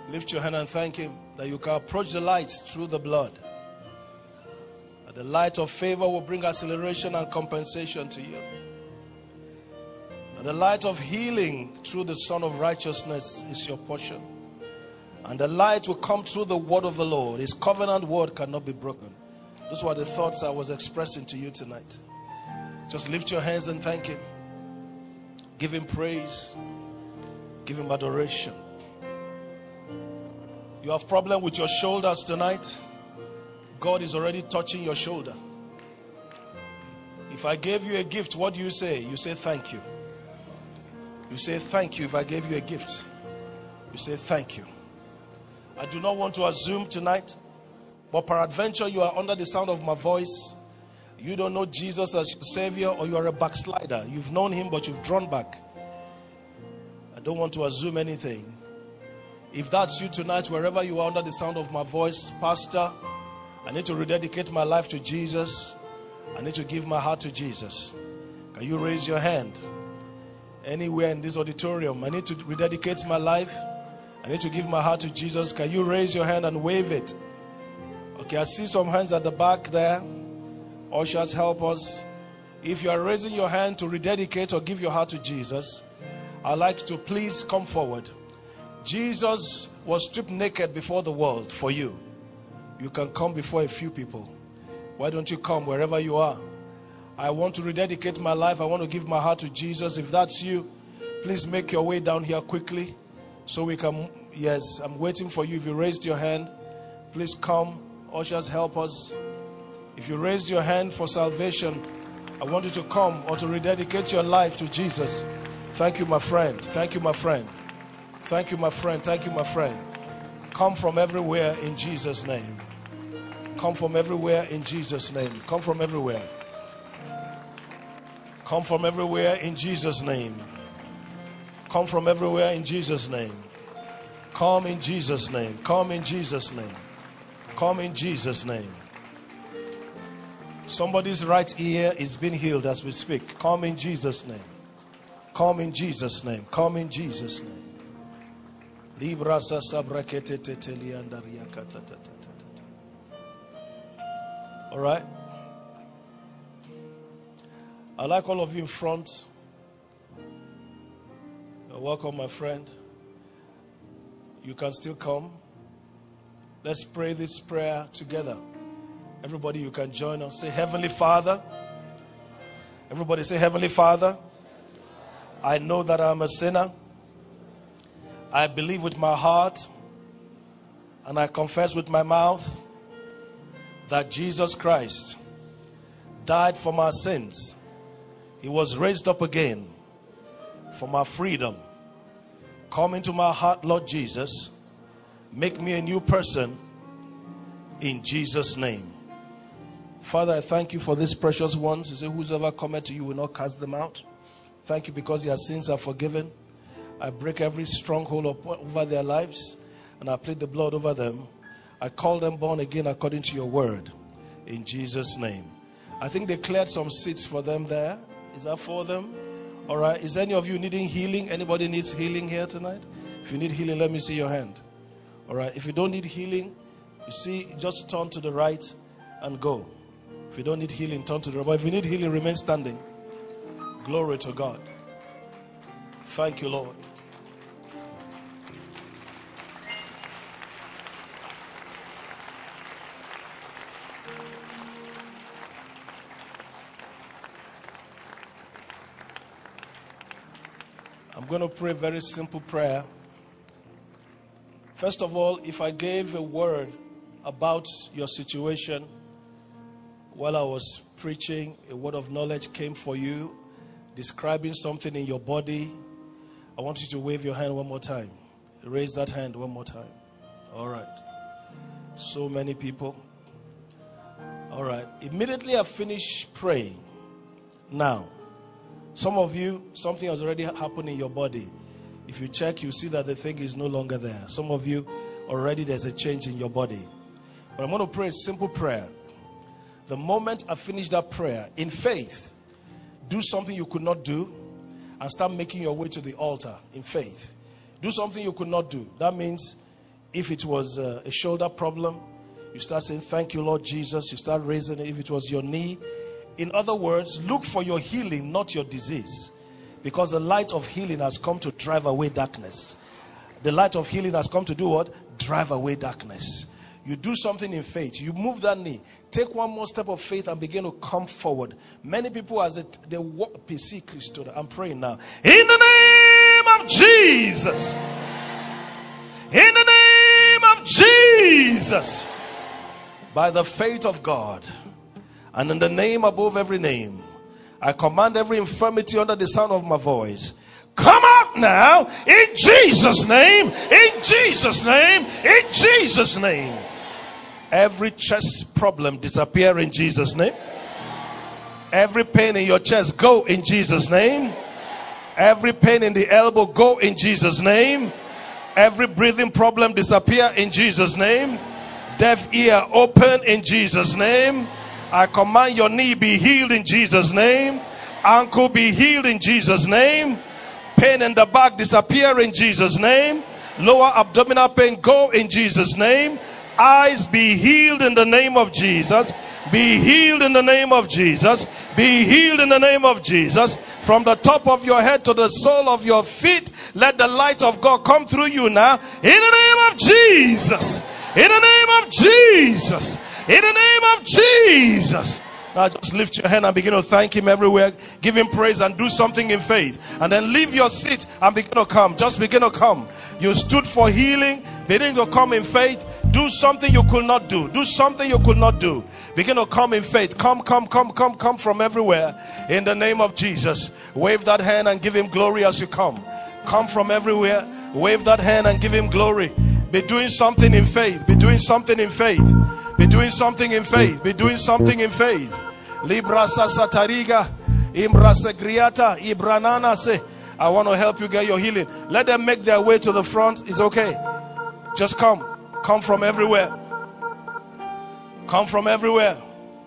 Lift your hand and thank Him that you can approach the light through the blood. That the light of favor will bring acceleration and compensation to you. That the light of healing through the Son of Righteousness is your portion. And the light will come through the word of the Lord. His covenant word cannot be broken. Those were the thoughts I was expressing to you tonight. Just lift your hands and thank Him. Give Him praise. Give Him adoration. You have problem with your shoulders tonight. God is already touching your shoulder. If I gave you a gift, what do you say? You say thank you. You say thank you if I gave you a gift. You say thank you. I do not want to assume tonight, but peradventure you are under the sound of my voice. You don't know Jesus as your Savior, or you are a backslider. You've known Him, but you've drawn back. I don't want to assume anything. If that's you tonight, wherever you are under the sound of my voice, Pastor, I need to rededicate my life to Jesus. I need to give my heart to Jesus. Can you raise your hand? Anywhere in this auditorium, I need to rededicate my life. I need to give my heart to Jesus. Can you raise your hand and wave it? Okay, I see some hands at the back there. Ushers, help us. If you are raising your hand to rededicate or give your heart to Jesus, I'd like you to please come forward. Jesus was stripped naked before the world for you. You can come before a few people. Why don't you come wherever you are? I want to rededicate my life. I want to give my heart to Jesus. If that's you, please make your way down here quickly so we can. Yes, I'm waiting for you. If you raised your hand, please come. Ushers, help us. If you raised your hand for salvation, I want you to come or to rededicate your life to Jesus. Thank you, my friend. Thank you, my friend. Thank you, my friend. Thank you, my friend. Come from everywhere in Jesus' name. Come from everywhere in Jesus' name. Come from everywhere. Come from everywhere in Jesus' name. Come from everywhere in Jesus' name. Come in Jesus' name. Come in Jesus' name. Come in Jesus' name. Somebody's right ear is being healed as we speak. Come in Jesus' name. Come in Jesus' name. Come in Jesus' name. All right. I'd like all of you in front. You're welcome, my friend. You can still come. Let's pray this prayer together. Everybody, you can join us. Say, Heavenly Father. Everybody say, Heavenly Father, I know that I'm a sinner. I believe with my heart and I confess with my mouth that Jesus Christ died for my sins. He was raised up again for my freedom. Come into my heart, Lord Jesus. Make me a new person in Jesus' name. Father, I thank you for these precious ones. You say, whosoever cometh to you will not cast them out. Thank you because their sins are forgiven. I break every stronghold over their lives and I plead the blood over them. I call them born again according to your word. In Jesus' name. I think they cleared some seats for them there. Is that for them? All right. Is any of you needing healing? Anybody needs healing here tonight? If you need healing, let me see your hand. All right. If you don't need healing, you see, just turn to the right and go. If you don't need healing, turn to the right. But if you need healing, remain standing. Glory to God. Thank you, Lord. I'm going to pray a very simple prayer. First of all, if I gave a word about your situation while I was preaching, a word of knowledge came for you, describing something in your body, I want you to wave your hand one more time. Raise that hand one more time. All right. So many people. All right. Immediately I finish praying. Now, some of you, something has already happened in your body. If you check, you see that the thing is no longer there. Some of you, already there's a change in your body. But I'm going to pray a simple prayer. The moment I finish that prayer, in faith, do something you could not do and start making your way to the altar in faith. Do something you could not do. That means If it was uh, a shoulder problem, you start saying, thank you, Lord Jesus. You start raising it. If it was your knee. In other words, look for your healing, not your disease. Because the light of healing has come to drive away darkness. The light of healing has come to do what? Drive away darkness. You do something in faith. You move that knee. Take one more step of faith and begin to come forward. Many people, as it, they walk, P C Christo, I'm praying now. In the name of Jesus. In the name of Jesus. By the faith of God, and in the name above every name, I command every infirmity under the sound of my voice, come out now in Jesus' name, in Jesus' name, in Jesus' name. Every chest problem disappear in Jesus' name. Every pain in your chest go in Jesus' name. Every pain in the elbow go in Jesus' name. Every breathing problem disappear in Jesus' name. Deaf ear open in Jesus' name. I command your knee be healed in Jesus' name. Ankle be healed in Jesus' name. Pain in the back disappear in Jesus' name. Lower abdominal pain go in Jesus' name. Eyes be healed in the name of Jesus. Be healed in the name of Jesus. Be healed in the name of Jesus. From the top of your head to the sole of your feet, let the light of God come through you now. In the name of Jesus. In the name of Jesus. In the name of Jesus. Now just lift your hand and begin to thank him everywhere. Give him praise and do something in faith. And then leave your seat and begin to come. Just begin to come. You stood for healing. Begin to come in faith. Do something you could not do. Do something you could not do. Begin to come in faith. Come, come, come, come, come from everywhere. In the name of Jesus. Wave that hand and give him glory as you come. Come from everywhere. Wave that hand and give him glory. Be doing something in faith. Be doing something in faith. Be doing something in faith. Be doing something in faith. Libra satariga, Imbra segriata, Ibranana se. I want to help you get your healing. Let them make their way to the front. It's okay. Just come. Come from everywhere. Come from everywhere.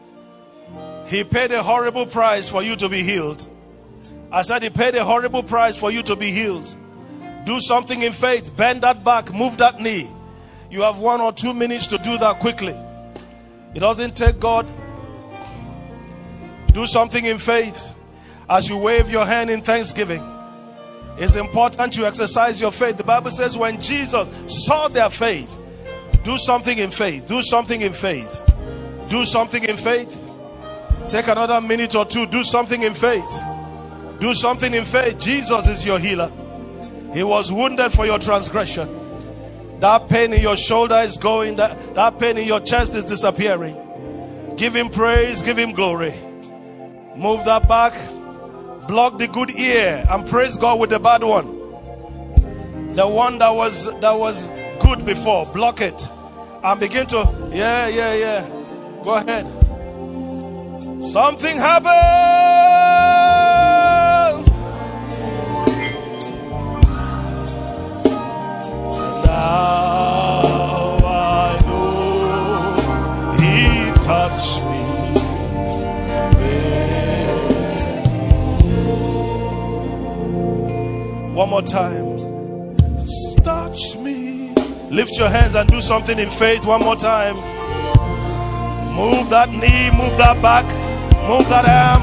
He paid a horrible price for you to be healed. I said he paid a horrible price for you to be healed. Do something in faith. Bend that back. Move that knee. You have one or two minutes to do that quickly. It doesn't take God. Do something in faith. As you wave your hand in thanksgiving, it's important you exercise your faith. The Bible says when Jesus saw their faith, do something in faith. Do something in faith. Do something in faith. Take another minute or two. Do something in faith. Do something in faith. Jesus is your healer. He was wounded for your transgression. That pain in your shoulder is going. That, that pain in your chest is disappearing. Give him praise. Give him glory. Move that back. Block the good ear and praise God with the bad one. The one that was that was good before. Block it. And begin to, yeah, yeah, yeah. Go ahead. Something happened. Now I know he touched me. One more time. Touch me. Lift your hands and do something in faith. One more time. Move that knee. Move that back. Move that arm.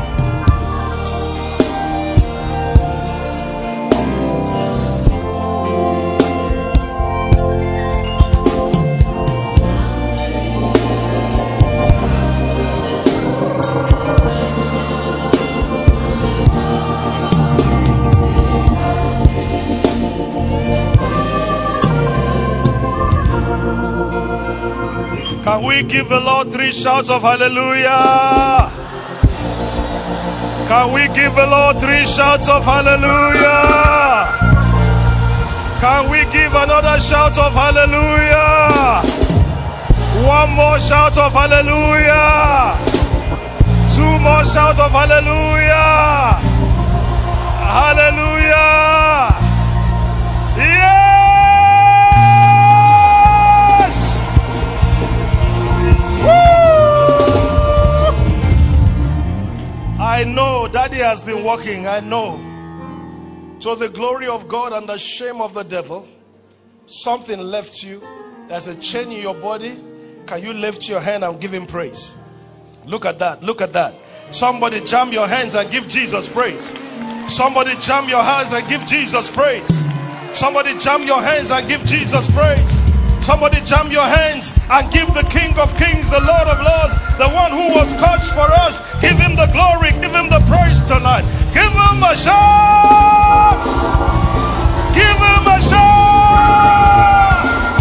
Can we give the Lord three shouts of hallelujah? Can we give the Lord three shouts of hallelujah? Can we give another shout of hallelujah? One more shout of hallelujah. Two more shouts of hallelujah. Hallelujah. Yeah. I know Daddy has been working. I know. To the glory of God and the shame of the devil, something left you There's a chain in your body. Can you lift your hand and give him praise? Look at that. Look at that. Somebody jam your hands and give Jesus praise. Somebody jam your hands and give Jesus praise. Somebody jam your hands and give Jesus praise. Somebody jam your hands and give the King of Kings, the Lord of Lords, the one who was scourged for us. Give him the glory. Give him the praise tonight. Give him a shout. Give him a shout.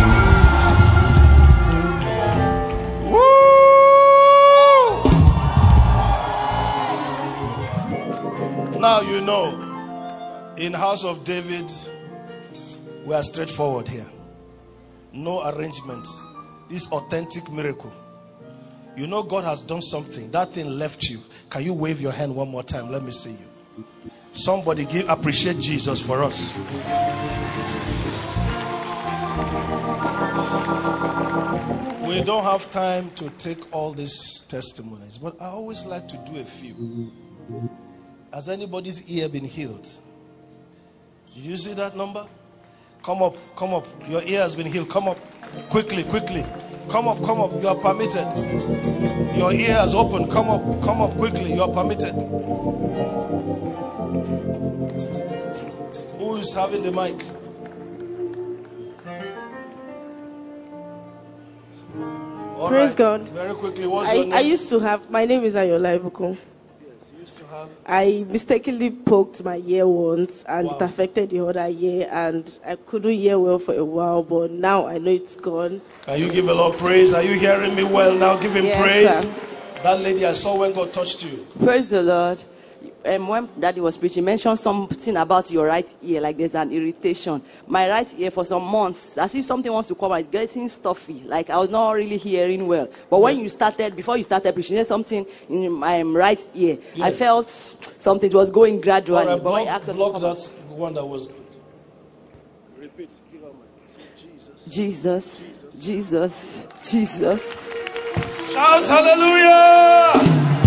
Woo! Now you know, in House of David, we are straightforward here. No arrangements. This authentic miracle. You know God has done something. That thing left you. Can you wave your hand one more time? Let me see you. Somebody give appreciate Jesus for us. We don't have time to take all these testimonies, but I always like to do a few. Has anybody's ear been healed? Did you see that number? Come up, come up. Your ear has been healed. Come up. Quickly, quickly. Come up, come up. You are permitted. Your ear has opened. Come up, come up quickly. You are permitted. Who is having the mic? All Praise right. God. Very quickly. What's I, your name? I used to have, my name is Ayola Ibuku. Have... I mistakenly poked my ear once and Wow. it affected the other ear and I couldn't hear well for a while, but now I know it's gone. Can you give a lot of praise? Are you hearing me well now? Give him Yes, praise. sir. That lady I saw when God touched you. Praise the Lord. Um, when Daddy was preaching, mentioned something about your right ear, like there's an irritation. My right ear for some months, as if something wants to come out, it's getting stuffy. Like I was not really hearing well. But when you started, before you started preaching, there's something in my um, right ear. Yes. I felt something was going gradually. All right, but when you block, asked us block to come that one that was good. Repeat. Give her my Jesus. Jesus, Jesus, Jesus. Shout hallelujah!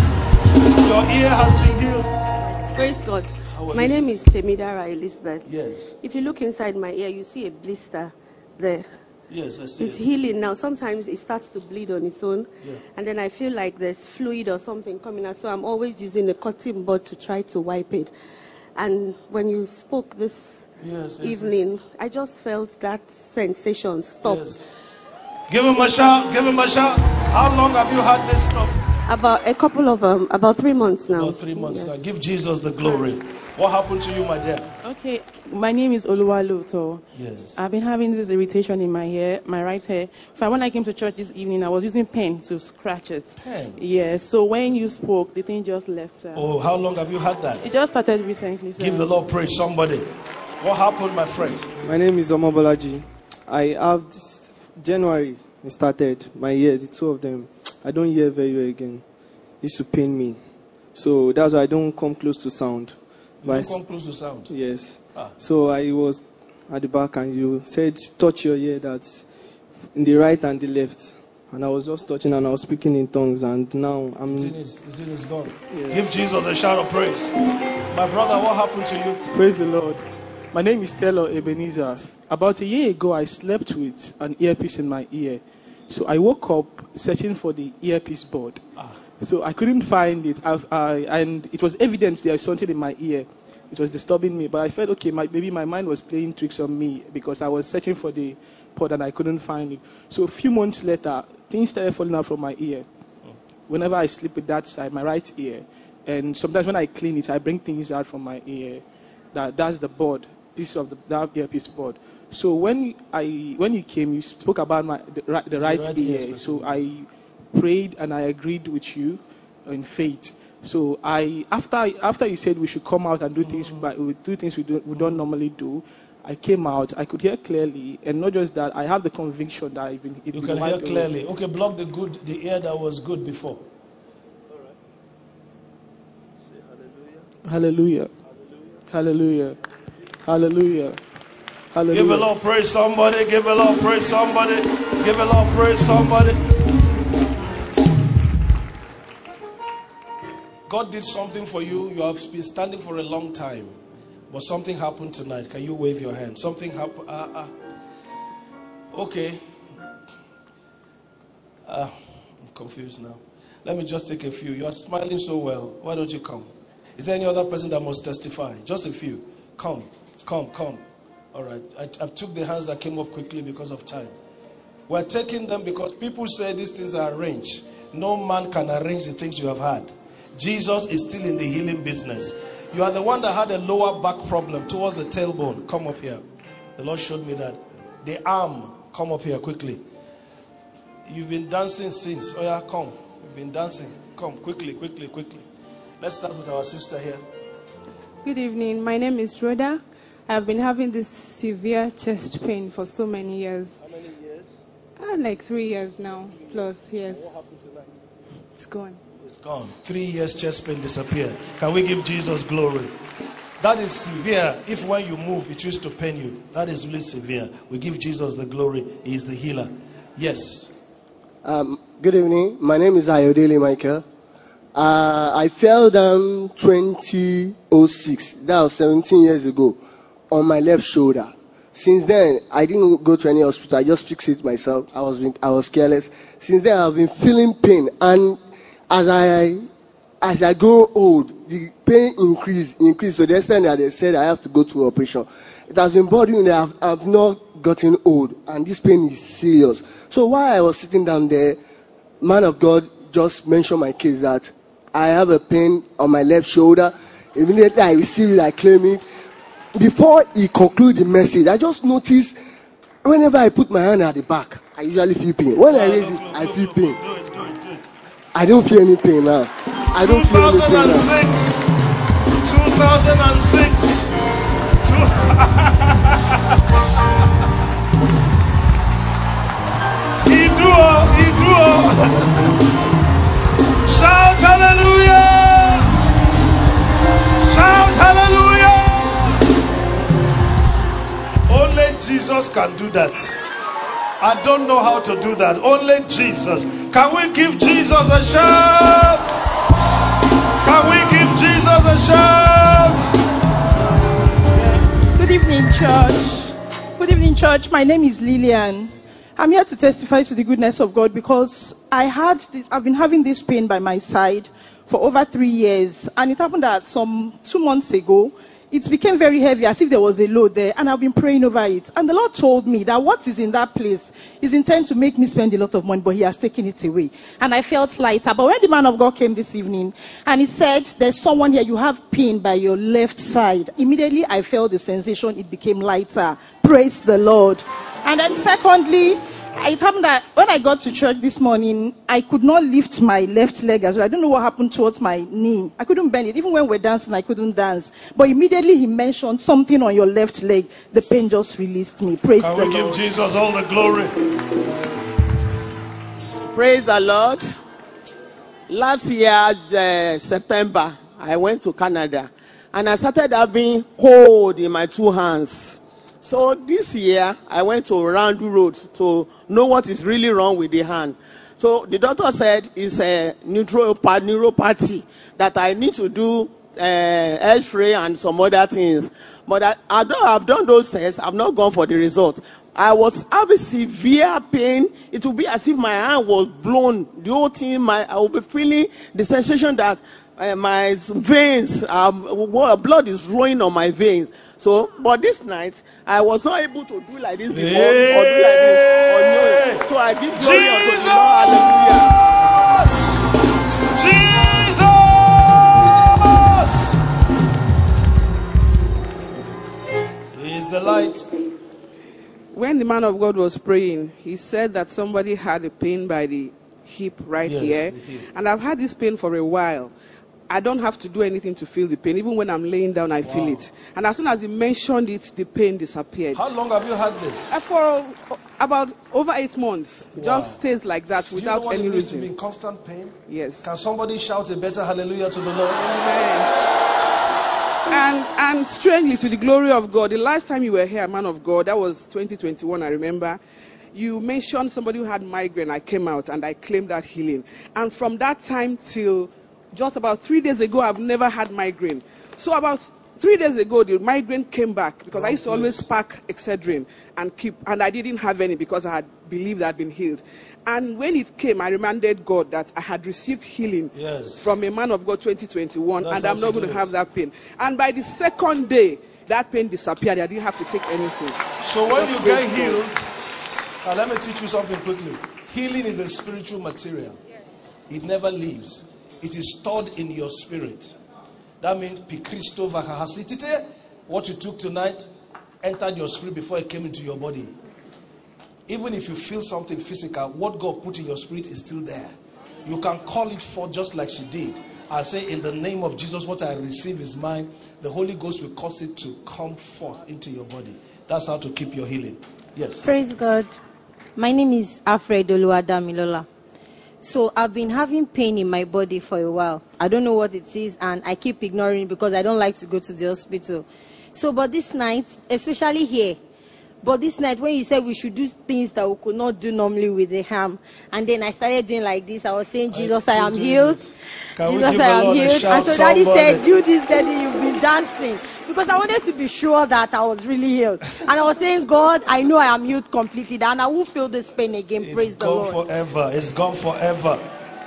Your ear has been healed. Praise God. How are My you, name sister? is Temidara Elizabeth. Yes. If you look inside my ear, you see a blister there. Yes, I see. It's it. healing now. Sometimes it starts to bleed on its own. Yeah. And then I feel like there's fluid or something coming out. So I'm always using a cotton bud to try to wipe it. And when you spoke this Yes, yes, evening, yes. I just felt that sensation stop. Yes. Give him a shout. Give him a shout. How long have you had this stuff? About a couple of, um, about three months now. About three months Yes. now. Give Jesus the glory. What happened to you, my dear? Okay, my name is Oluwaluto. Yes. I've been having this irritation in my hair, my right hair. In fact, when I came to church this evening, I was using pen to scratch it. Pen? Yes, so when you spoke, the thing just left, sir. Oh, how long have you had that? It just started recently, sir. Give the Lord praise, somebody. What happened, my friend? My name is Omobolaji. I have this January it started my ear, the two of them. I don't hear very well again. It used to pain me, so that's why I don't come close to sound. You don't come close to sound. Yes. Ah. So I was at the back, and you said touch your ear, that's in the right and the left, and I was just touching, and I was speaking in tongues, and now I'm. The thing is, the thing is gone. Yes. Give Jesus a shout of praise. My brother, what happened to you? Praise the Lord. My name is Taylor Ebenezer. About a year ago, I slept with an earpiece in my ear. So I woke up searching for the earpiece board. Ah. So I couldn't find it. I, I, and it was evident there was something in my ear. It was disturbing me. But I felt, okay, my, maybe my mind was playing tricks on me because I was searching for the pod and I couldn't find it. So a few months later, things started falling out from my ear. Oh. Whenever I sleep with that side, my right ear. And sometimes when I clean it, I bring things out from my ear. That, that's the board, piece of the that earpiece board. So when I when you came, you spoke about my the, right, the right, right ear. ear so I prayed and I agreed with you in faith. So I after after you said we should come out and do mm-hmm. things, but we do things we do we don't normally do. I came out. I could hear clearly, and not just that. I have the conviction that I've been. You can hear clearly. Okay, block the good, the ear that was good before. All right. Say hallelujah. Hallelujah. Hallelujah. Hallelujah. Hallelujah. Give a Lord praise somebody. Give a Lord praise somebody. Give a Lord praise somebody. God did something for you. You have been standing for a long time, but something happened tonight. Can you wave your hand? Something happened. Uh, uh. Okay. Uh, I'm confused now. Let me just take a few. You are smiling so well. Why don't you come? Is there any other person that must testify? Just a few. Come, come, come. All right. I, I took the hands that came up quickly because of time. We're taking them because people say these things are arranged. No man can arrange the things you have had. Jesus is still in the healing business. You are the one that had a lower back problem towards the tailbone. Come up here. The Lord showed me that. The arm. Come up here quickly. You've been dancing since. Oh yeah, come. You've been dancing. Come, quickly, quickly, quickly. Let's start with our sister here. Good evening. My name is Rhoda. I've been having this severe chest pain for so many years. How many years? Uh, like three years now, plus, yes. What happened tonight? It's gone. It's gone. Three years chest pain disappeared. Can we give Jesus glory? That is severe. If when you move, it used to pain you. That is really severe. We give Jesus the glory. He is the healer. Yes. Um, good evening. My name is Ayodele Michael. Uh, I fell down twenty oh six. That was seventeen years ago on my left shoulder. Since then, I didn't go to any hospital. I just fixed it myself. I was being, I was careless. Since then, I've been feeling pain. And as I as I grow old, the pain increase increase to the extent that they said I have to go to operation. It has been bothering me. I've, I've not gotten old, and this pain is serious. So while I was sitting down there, man of God just mentioned my case that I have a pain on my left shoulder. Immediately I receive it, I claim it. Before he concluded the message, I just noticed whenever I put my hand at the back, I usually feel pain. When I raise it, I feel pain. I don't feel any pain now. I don't feel any pain now. two thousand six. He drew, he drew. Shout hallelujah! Shout hallelujah! Only Jesus can do that. I don't know how to do that. Only Jesus. Can we give Jesus a shout? Can we give Jesus a shout? Good evening, church. Good evening, church. My name is Lillian. I'm here to testify to the goodness of God because I had this, I've been having this pain by my side for over three years. And it happened that some two months ago, it became very heavy as if there was a load there. And I've been praying over it. And the Lord told me that what is in that place is intended to make me spend a lot of money, but he has taken it away. And I felt lighter. But when the man of God came this evening and he said, there's someone here, you have pain by your left side. Immediately I felt the sensation, it became lighter. Praise the Lord. And then secondly, it happened that when I got to church this morning, I could not lift my left leg as well. I don't know what happened towards my knee. I couldn't bend it. Even when we're dancing, I couldn't dance. But immediately he mentioned something on your left leg. The pain just released me. Praise the Lord. Can we give Jesus all the glory? Praise the Lord. Last year, uh, September, I went to Canada. And I started having cold in my two hands. So this year, I went to Randu Road to know what is really wrong with the hand. So the doctor said it's a neuropathy, that I need to do uh, X-ray and some other things. But I, I don't, I've done those tests. I've not gone for the result. I was having severe pain. It would be as if my hand was blown. The whole thing, my, I will be feeling the sensation that uh, my veins, um, blood is flowing on my veins. So, but this night, I was not able to do like this before, hey, or do like this, or no. So I give glory unto the Lord. Jesus! He is the light. When the man of God was praying, he said that somebody had a pain by the hip right yes, here. And I've had this pain for a while. I don't have to do anything to feel the pain. Even when I'm laying down, I wow. feel it. And as soon as he mentioned it, the pain disappeared. How long have you had this? Uh, for uh, about over eight months. Wow. Just stays like that Do without you know what any it means reason. To be in constant pain? Yes. Can somebody shout a better hallelujah to the Lord? Amen. And, and strangely, to the glory of God, the last time you were here, man of God, that was twenty twenty-one, I remember. You mentioned somebody who had migraine. I came out and I claimed that healing. And from that time till just about three days ago, I've never had migraine. So about Three days ago, the migraine came back because Wrong I used to place. always pack Excedrin and keep, and I didn't have any because I had believed I had been healed. And when it came, I reminded God that I had received healing Yes. from a man of God twenty twenty-one, That's and I'm how not to going do to it. have that pain. And by the second day, that pain disappeared. I didn't have to take anything. So when Just you praise get God. healed, now let me teach you something quickly. Healing is a spiritual material. It never leaves. It is stored in your spirit. That means pikristo vakahasitite. What you took tonight entered your spirit before it came into your body. Even if you feel something physical, what God put in your spirit is still there. You can call it forth just like she did. I say, in the name of Jesus, what I receive is mine. The Holy Ghost will cause it to come forth into your body. That's how to keep your healing. Yes. Praise God. My name is Alfred Oluwadamilola. So I've been having pain in my body for a while. I don't know what it is, and I keep ignoring it because I don't like to go to the hospital. So, but this night, especially here, but this night when you said we should do things that we could not do normally with the ham, and then I started doing like this, I was saying, Jesus, I, am healed. Jesus, I am healed. And so Daddy said, do this, Daddy, you've been dancing. Because I wanted to be sure that I was really healed. And I was saying, God, I know I am healed completely, and I won't feel this pain again. It's Praise the gone Lord. forever. It's gone forever.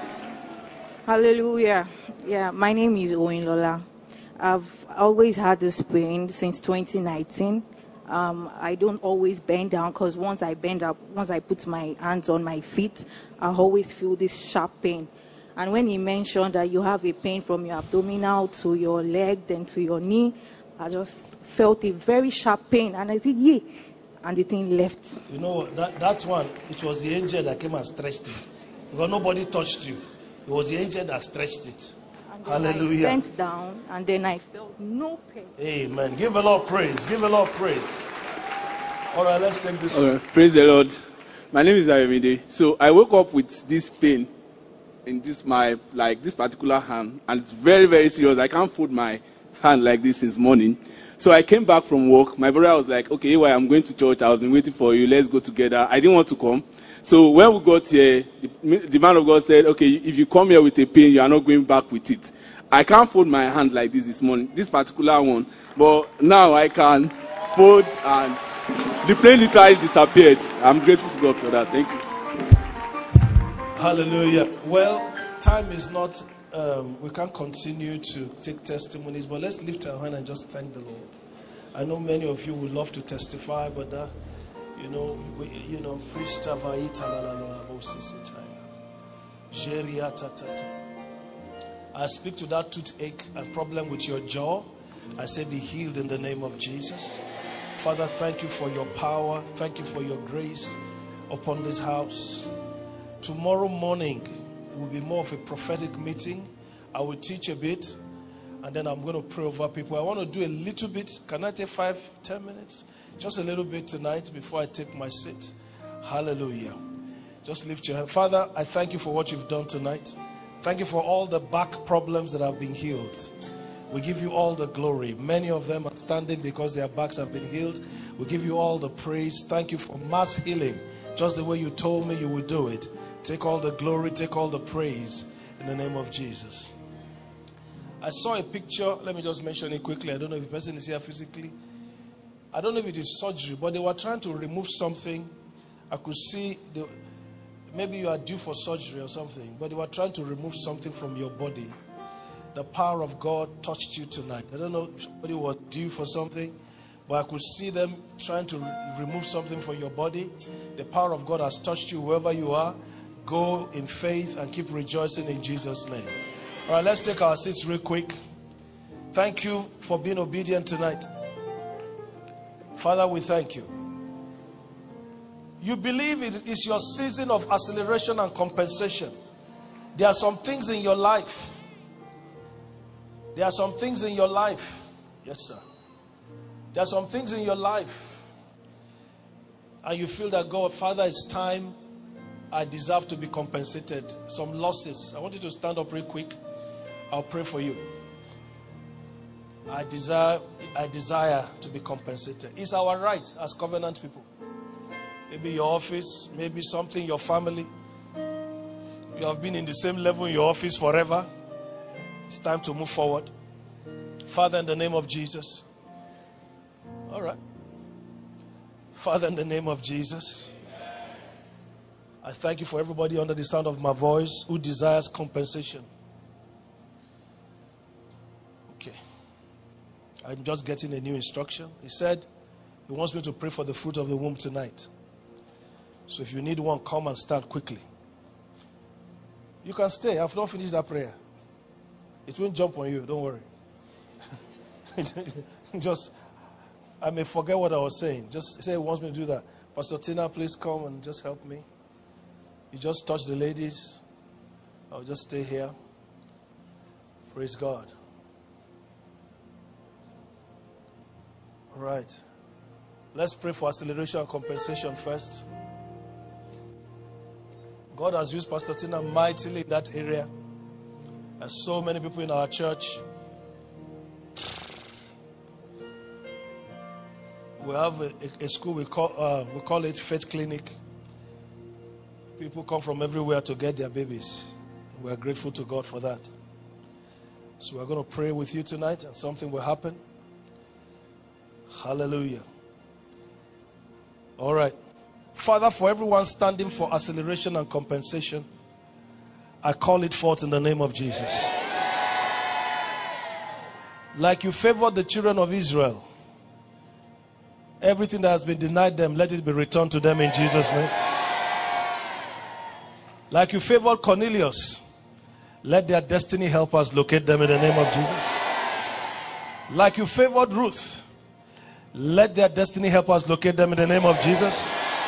Hallelujah. Yeah, my name is Owen Lola. I've always had this pain since twenty nineteen. Um, I don't always bend down because once I bend up, once I put my hands on my feet, I always feel this sharp pain. And when he mentioned that you have a pain from your abdominal to your leg, then to your knee, I just felt a very sharp pain. And I said, yeah. And the thing left. You know what? That, that one, it was the angel that came and stretched it. Because nobody touched you. It was the angel that stretched it. And then Hallelujah. I bent down and then I felt no pain. Amen. Give a lot of praise. Give a lot of praise. All right, let's take this All one. right, praise the Lord. My name is Ayomide. So I woke up with this pain in this my like this particular hand, and it's very very serious. I can't fold my hand like this since morning. So I came back from work. My brother was like, "Okay, why I'm going to church. I was been waiting for you. Let's go together." I didn't want to come. So when we got here, the, the man of God said, "Okay, if you come here with a pain, you are not going back with it." I can't fold my hand like this this morning, this particular one, but now I can fold, and the pain literally disappeared. I'm grateful to God for that. Thank you. Hallelujah. Well, time is not, um, we can't continue to take testimonies, but let's lift our hand and just thank the Lord. I know many of you would love to testify, but uh, you know, we, you know, I speak to that toothache and problem with your jaw. I say, be healed in the name of Jesus. Father, thank you for your power. Thank you for your grace upon this house. Tomorrow morning will be more of a prophetic meeting. I will teach a bit, and then I'm going to pray over people. I want to do a little bit. Can I take five, ten minutes? Just a little bit tonight before I take my seat. Hallelujah. Just lift your hand. Father, I thank you for what you've done tonight. Thank you for all the back problems that have been healed. We give you all the glory. Many of them are standing because their backs have been healed. We give you all the praise. Thank you for mass healing. Just the way you told me you would do it. Take all the glory, take all the praise in the name of Jesus. I saw a picture. Let me just mention it quickly. I don't know if the person is here physically. I don't know if it is surgery, but they were trying to remove something. I could see, the, maybe you are due for surgery or something, but they were trying to remove something from your body. The power of God touched you tonight. I don't know if somebody was due for something, but I could see them trying to re- remove something from your body. The power of God has touched you wherever you are. Go in faith and keep rejoicing in Jesus' name. All right, let's take our seats real quick. Thank you for being obedient tonight. Father, we thank you. You believe it is your season of acceleration and compensation. There are some things in your life. There are some things in your life. Yes, sir. There are some things in your life. And you feel that, God, Father, it's time. I deserve to be compensated. Some losses. I want you to stand up real quick. I'll pray for you. I desire, I desire to be compensated. It's our right as covenant people. Maybe your office, maybe something, your family. You have been in the same level in your office forever. It's time to move forward. Father, in the name of Jesus. All right. Father, in the name of Jesus, I thank you for everybody under the sound of my voice who desires compensation. Okay. I'm just getting a new instruction. He said he wants me to pray for the fruit of the womb tonight. So if you need one, come and stand quickly. You can stay. I've not finished that prayer. It won't jump on you. Don't worry. Just, I may forget what I was saying. Just say he wants me to do that. Pastor Tina, please come and just help me. You just touch the ladies. I'll just stay here. Praise God. All right. Let's pray for acceleration and compensation first. God has used Pastor Tina mightily in that area. There's so many people in our church. We have a, a school, we call, uh, we call it Faith Clinic. People come from everywhere to get their babies. We are grateful to God for that. So we're going to pray with you tonight and something will happen. Hallelujah. All right. Father, for everyone standing for acceleration and compensation, I call it forth in the name of Jesus. Like you favored the children of Israel, everything that has been denied them, let it be returned to them in Jesus' name. Like you favored Cornelius, let their destiny helpers locate them in the name of Jesus. Like you favored Ruth, let their destiny helpers locate them in the name of Jesus.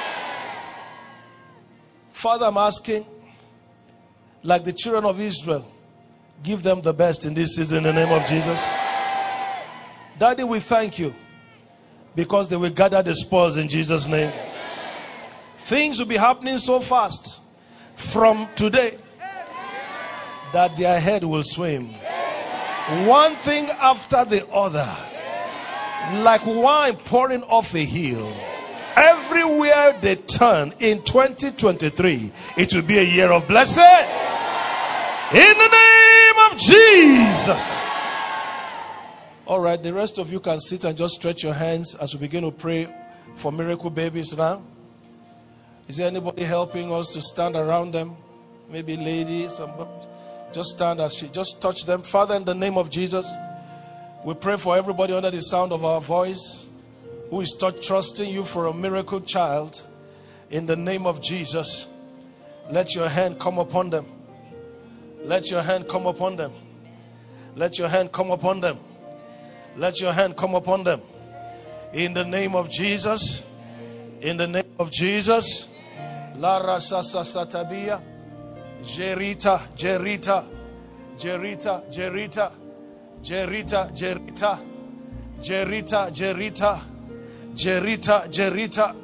Father, I'm asking, like the children of Israel, give them the best in this season in the name of Jesus. Daddy, we thank you because they will gather the spoils in Jesus' name. Things will be happening so fast from today that their head will swim. One thing after the other, like wine pouring off a hill. Everywhere they turn in twenty twenty-three, it will be a year of blessing. In the name of Jesus. All right, the rest of you can sit and just stretch your hands as we begin to pray for miracle babies now. Is there anybody helping us to stand around them? Maybe ladies. Just stand as she, just touch them. Father, in the name of Jesus, we pray for everybody under the sound of our voice who is trusting you for a miracle child. In the name of Jesus, let your hand come upon them. Let your hand come upon them. Let your hand come upon them. Let your hand come upon them. In the name of Jesus. In the name of Jesus. Lara Sasa Satabia. Jerita, Jerita, Jerita, Jerita, Jerita, Jerita, Jerita, Jerita, Jerita, Jerita.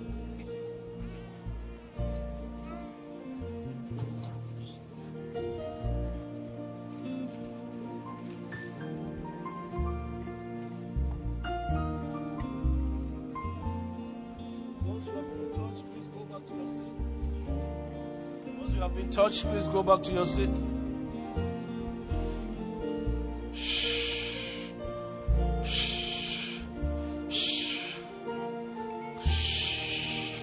Touch, please go back to your seat. Shh. Shh. Shh. Shh.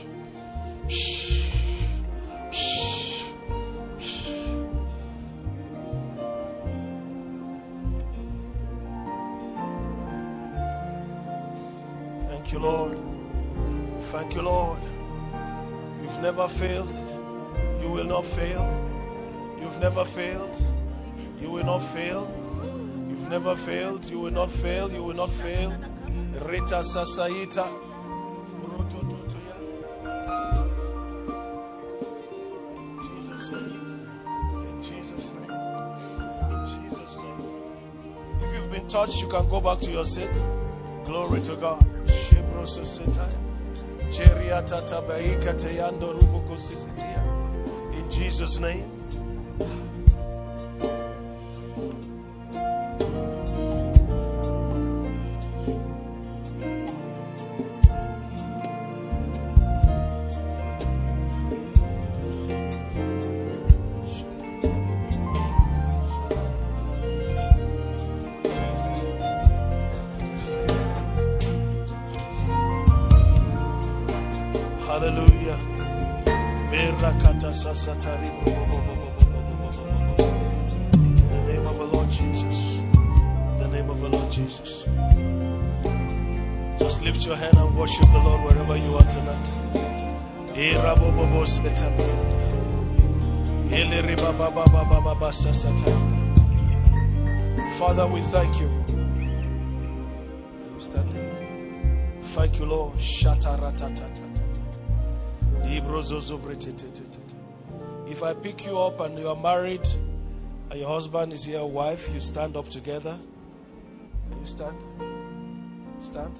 Shh. Shh. Thank you, Lord. Thank you, Lord. You've never failed. You will not fail. You've never failed. You will not fail. You've never failed. You will not fail. You will not fail. Rita Sasaita. Jesus' name. In Jesus' name. In Jesus' name. If you've been touched, you can go back to your seat. Glory to God. In Jesus' name. Hallelujah. In the name of the Lord Jesus. In the name of the Lord Jesus. Just lift your hand and worship the Lord wherever you are tonight. Father, we thank you. Are you standing? Thank you, Lord. If I pick you up and you are married and your husband is your wife, you stand up together. Can you stand? Stand.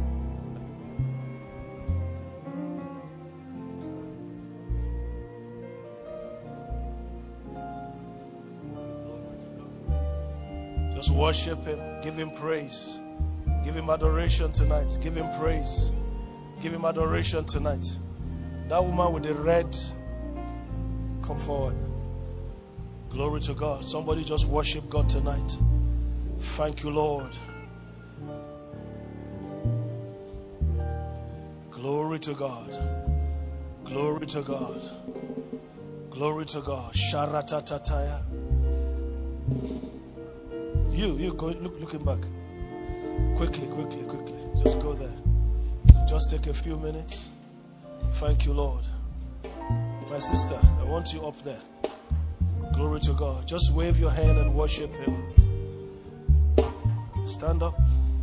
Just worship him. Give him praise. Give him adoration tonight. Give him praise. Give him adoration tonight. That woman with the red, come forward. Glory to God. Somebody just worship God tonight. Thank you, Lord. Glory to God. Glory to God. Glory to God. Sharatataya. You, you go, look, looking back. Quickly, quickly, quickly. Just go there. Just take a few minutes. Thank you, Lord. My sister, I want you up there. Glory to God. Just wave your hand and worship him. Stand up.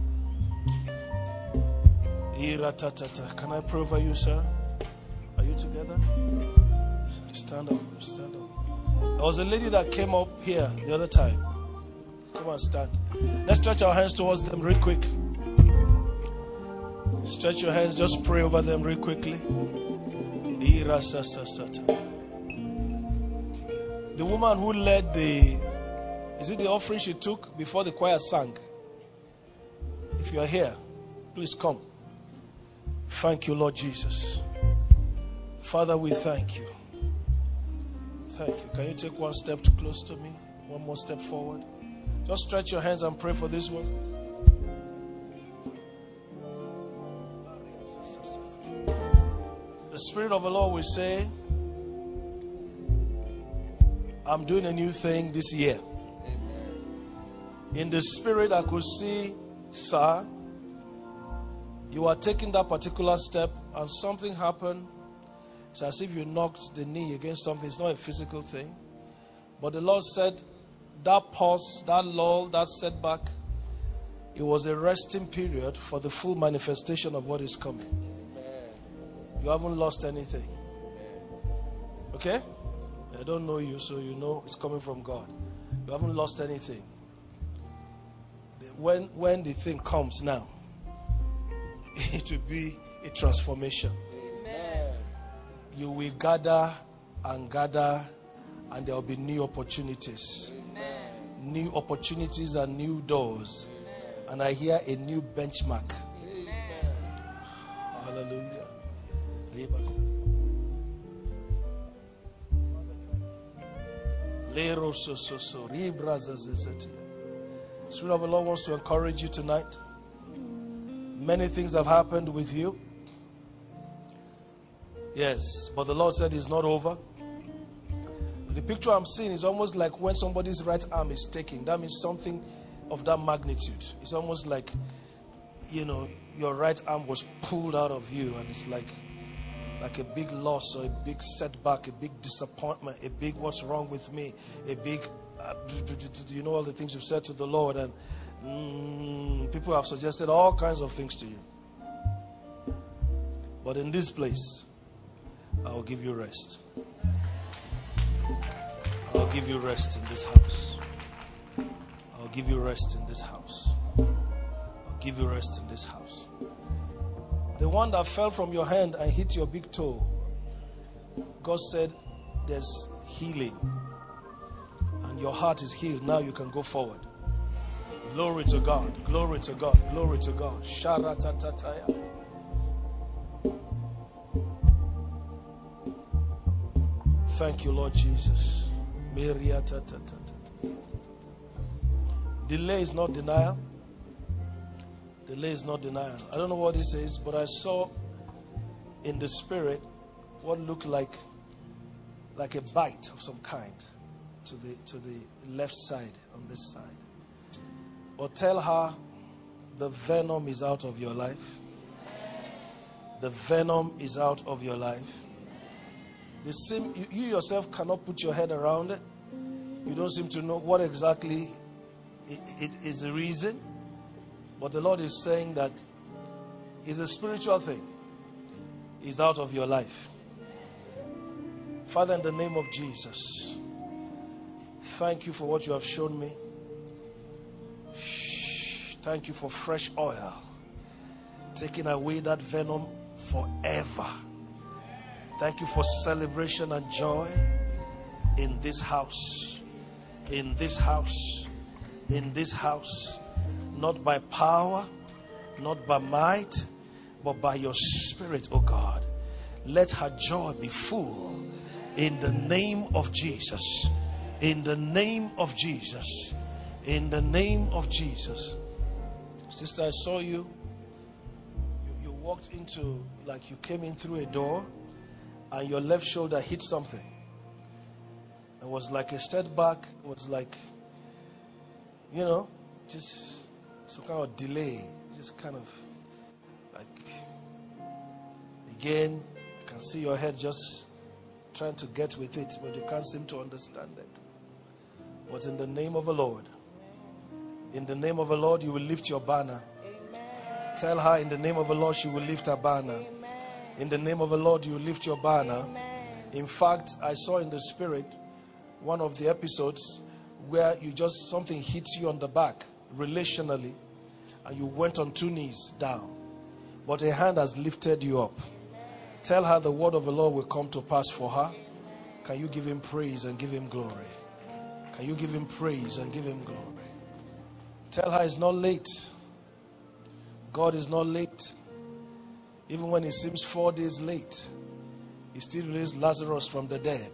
Can I pray for you, sir? Are you together? Stand up. Stand up. There was a lady that came up here the other time. Come on, stand. Let's stretch our hands towards them real quick. Stretch your hands. Just pray over them real quickly. The woman who led the, is it the offering she took before the choir sang? If you are here, please come. Thank you, Lord Jesus. Father, we thank you. Thank you. Can you take one step too close to me? One more step forward. Just stretch your hands and pray for this one. The Spirit of the Lord will say, I'm doing a new thing this year. Amen. In the Spirit, I could see, sir, you are taking that particular step and something happened. It's as if you knocked the knee against something. It's not a physical thing. But the Lord said, that pause, that lull, that setback, it was a resting period for the full manifestation of what is coming. Amen. You haven't lost anything. Okay? I don't know you, so you know it's coming from God. You haven't lost anything. When, when the thing comes now, it will be a transformation. Amen. You will gather and gather, and there will be new opportunities. Amen. New opportunities and new doors. Amen. And I hear a new benchmark. Amen. Hallelujah. Spirit of the Lord wants to encourage you tonight. Many things have happened with you. Yes, but the Lord said it's not over. The picture I'm seeing is almost like when somebody's right arm is taken. That means something of that magnitude. It's almost like, you know, your right arm was pulled out of you, and it's like like a big loss or a big setback, a big disappointment, a big what's wrong with me, a big, uh, you know, all the things you've said to the Lord, and mm, people have suggested all kinds of things to you. But in this place, I will give you rest. I'll give you rest in this house. I'll give you rest in this house. I'll give you rest in this house. The one that fell from your hand and hit your big toe, God said there's healing. And your heart is healed. Now you can go forward. Glory to God. Glory to God. Glory to God. Sharatataya. Thank you, Lord Jesus. Delay is not denial. Delay is not denial. I don't know what this is, but I saw in the spirit what looked like like a bite of some kind to the to the left side, on this side. Or tell her the venom is out of your life. The venom is out of your life. The same, you, you yourself cannot put your head around it. You don't seem to know what exactly it, it is the reason. But the Lord is saying that it's a spiritual thing. It's out of your life. Father, in the name of Jesus, thank you for what you have shown me. Shh. Thank you for fresh oil, taking away that venom forever. Thank you for celebration and joy in this house, in this house, in this house. Not by power, not by might, but by your spirit, oh God. Let her joy be full in the name of Jesus. In the name of Jesus. In the name of Jesus. Sister, I saw you. You, you walked into, like you came in through a door, and your left shoulder hit something. It was like a step back. It was like, you know, just some kind of delay. Just kind of like, again, you can see your head just trying to get with it, but you can't seem to understand it. But in the name of the Lord, in the name of the Lord, you will lift your banner. Amen. Tell her in the name of the Lord, she will lift her banner. Amen. In the name of the Lord, you will lift your banner. Amen. In fact, I saw in the spirit one of the episodes where you just, something hits you on the back relationally, and you went on two knees down. But a hand has lifted you up. Amen. Tell her the word of the Lord will come to pass for her. Amen. Can you give him praise and give him glory? Can you give him praise and give him glory? Tell her it's not late. God is not late. Even when it seems four days late, he still raised Lazarus from the dead.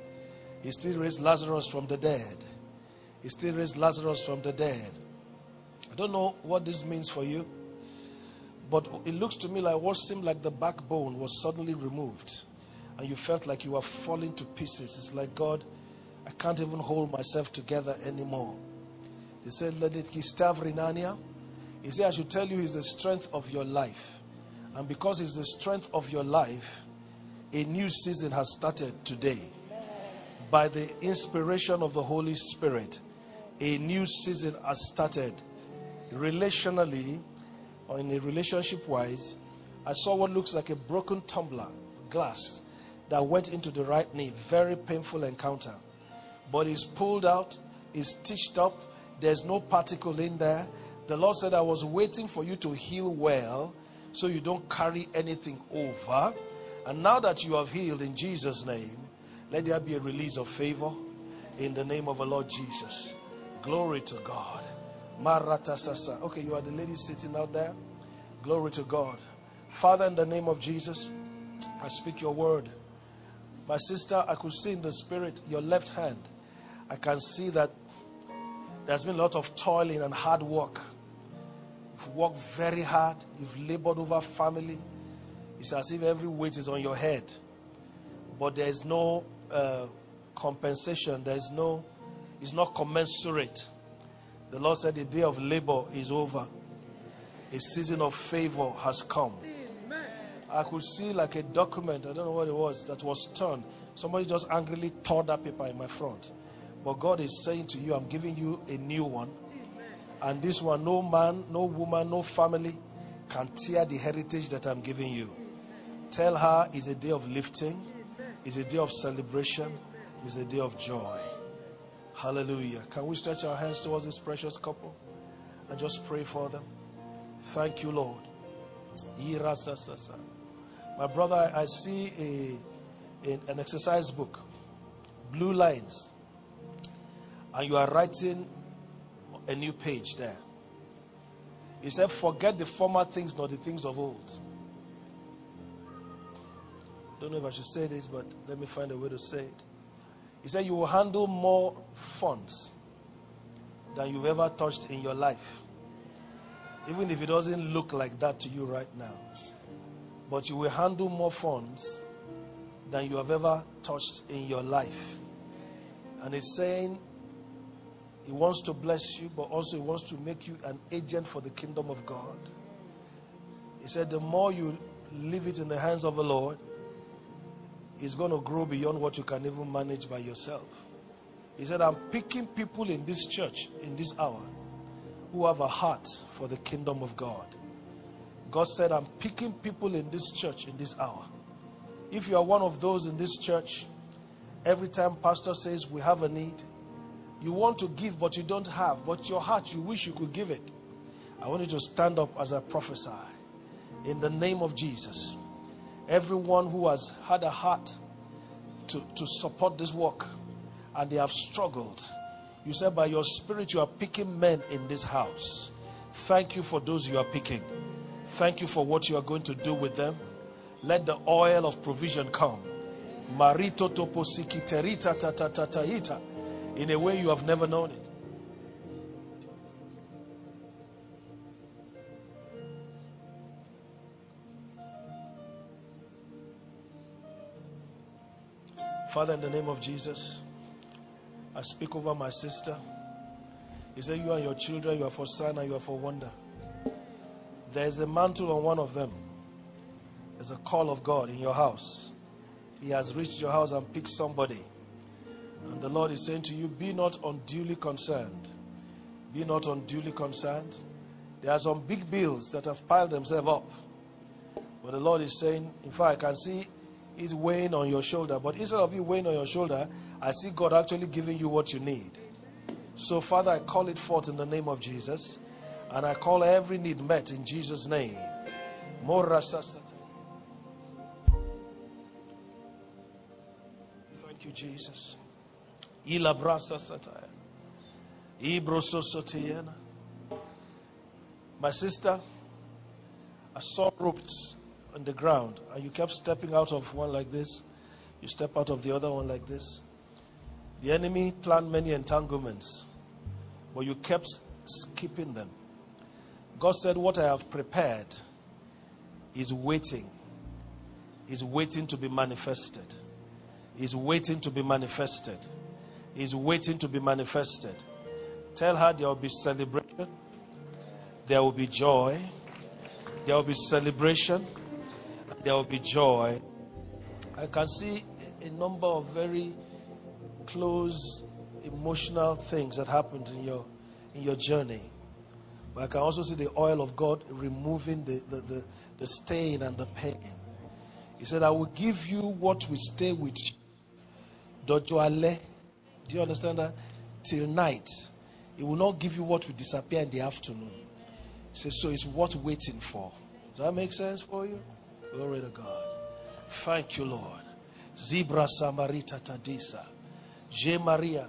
He still raised Lazarus from the dead. He still raised Lazarus from the dead. I don't know what this means for you, but it looks to me like what seemed like the backbone was suddenly removed, and you felt like you were falling to pieces. It's like, God, I can't even hold myself together anymore. He said, let it kistav rinania. He said, I should tell you, he's the strength of your life. And because he's the strength of your life, a new season has started today. By the inspiration of the Holy Spirit, a new season has started. Relationally, or in a relationship wise, I saw what looks like a broken tumbler, glass, that went into the right knee. Very painful encounter. But it's pulled out, it's stitched up. There's no particle in there. The Lord said, I was waiting for you to heal well so you don't carry anything over. And now that you have healed, in Jesus' name, let there be a release of favor in the name of the Lord Jesus. Glory to God. Marata Sasa. Okay, you are the lady sitting out there. Glory to God. Father, in the name of Jesus, I speak your word. My sister, I could see in the spirit your left hand. I can see that there's been a lot of toiling and hard work. You've worked very hard. You've labored over family. It's as if every weight is on your head. But there's no uh, compensation. There's no, it's not commensurate. The Lord said the day of labor is over. A season of favor has come. Amen. I could see like a document, I don't know what it was, that was torn. Somebody just angrily tore that paper in my front. But God is saying to you, I'm giving you a new one. Amen. And this one, no man, no woman, no family can tear the heritage that I'm giving you. Amen. Tell her it's a day of lifting. Amen. It's a day of celebration. Amen. It's a day of joy. Hallelujah. Can we stretch our hands towards this precious couple and just pray for them? Thank you, Lord. My brother, I see a, a, an exercise book, blue lines, and you are writing a new page there. He said, forget the former things, not the things of old. Don't know if I should say this, but let me find a way to say it. He said, you will handle more funds than you've ever touched in your life. Even if it doesn't look like that to you right now. but you will handle more funds than you have ever touched in your life. And it's saying he wants to bless you, but also he wants to make you an agent for the kingdom of God. He said the more you leave it in the hands of the Lord, it's going to grow beyond what you can even manage by yourself. He said, I'm picking people in this church, in this hour, who have a heart for the kingdom of God. God said, I'm picking people in this church, in this hour. If you are one of those in this church, every time pastor says we have a need, you want to give but you don't have, but your heart, you wish you could give it. I want you to stand up as I prophesy. In the name of Jesus, everyone who has had a heart to, to support this work and they have struggled, you said by your spirit you are picking men in this house. Thank you for those you are picking. Thank you for what you are going to do with them. Let the oil of provision come. Marito toposiki terita tatatahita, in a way you have never known it. Father, in the name of Jesus, I speak over my sister. He said, you and your children, you are for sign and you are for wonder. There is a mantle on one of them. There's a call of God in your house. He has reached your house and picked somebody. And the Lord is saying to you, be not unduly concerned. Be not unduly concerned. There are some big bills that have piled themselves up. But the Lord is saying, in fact, I can see it's weighing on your shoulder. But instead of you weighing on your shoulder, I see God actually giving you what you need. So, Father, I call it forth in the name of Jesus. And I call every need met in Jesus' name. Thank you, Jesus. My sister, I saw ropes on the ground, and you kept stepping out of one like this. You step out of the other one like this. The enemy planned many entanglements, but you kept skipping them. God said, what I have prepared is waiting. Is waiting to be manifested. Is waiting to be manifested. Is waiting to be manifested. Tell her there will be celebration. There will be joy. There will be celebration. There will be joy. I can see a number of very close emotional things that happened in your in your journey. But I can also see the oil of God removing the, the, the, the stain and the pain. He said, I will give you what will stay with you. Dojoale. Do you understand that? Till night. It will not give you what will disappear in the afternoon. He said, so it's worth waiting for. Does that make sense for you? Glory to God. Thank you, Lord. Zebra Samarita Tadisa. Je Maria.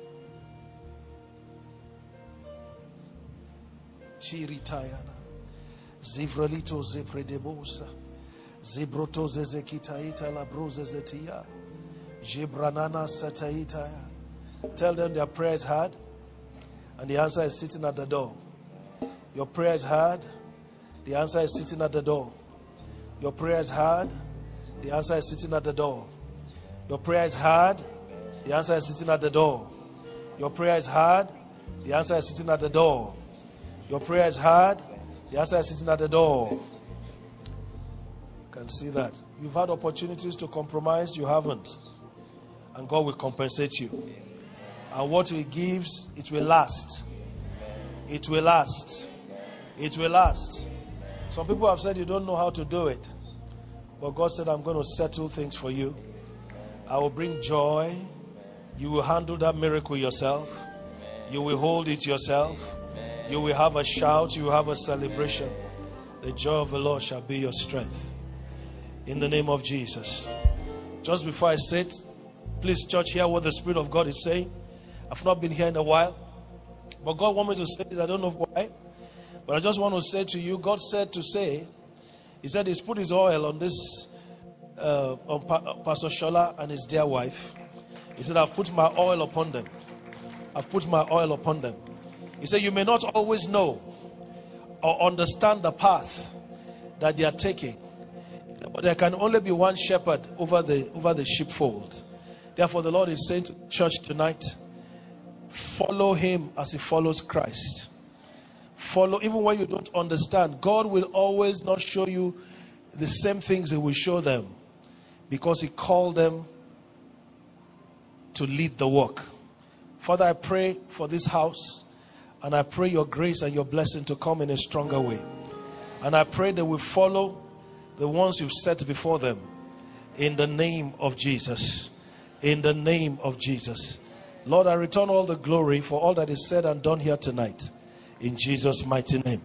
Chiritayana. Zivrolito Zepredebosa. Zibroto Zezekitaita La Bruze Zetia. Jibranana Sataitaya. Tell them their prayer is hard, and the answer is sitting at the door. Your prayer is hard, the answer is sitting at the door. Your prayer is hard, the answer is sitting at the door. Your prayer is hard, the answer is sitting at the door. Your prayer is hard, the answer is sitting at the door. Your prayer is hard, the answer is sitting at the door. You can see that. You've had opportunities to compromise, you haven't. And God will compensate you. And what He gives, it will last. It will last. It will last. Some people have said you don't know how to do it. But God said, I'm going to settle things for you. I will bring joy. You will handle that miracle yourself. You will hold it yourself. You will have a shout. You will have a celebration. The joy of the Lord shall be your strength. In the name of Jesus. Just before I sit, please, church, hear what the Spirit of God is saying. I've not been here in a while. But God wants me to say this. I don't know why. But I just want to say to you, God said to say, He said He's put His oil on this, uh, on pa- Pastor Shola and his dear wife. He said, I've put my oil upon them. I've put my oil upon them. He said, you may not always know or understand the path that they are taking. But there can only be one shepherd over the over the sheepfold. Therefore, the Lord is saying to the church tonight, follow him as he follows Christ. Follow, even when you don't understand. God will always not show you the same things he will show them, because he called them to lead the work. Father, I pray for this house, and I pray your grace and your blessing to come in a stronger way. And I pray they will follow the ones you've set before them, in the name of Jesus. In the name of Jesus. Lord, I return all the glory for all that is said and done here tonight, in Jesus' mighty name.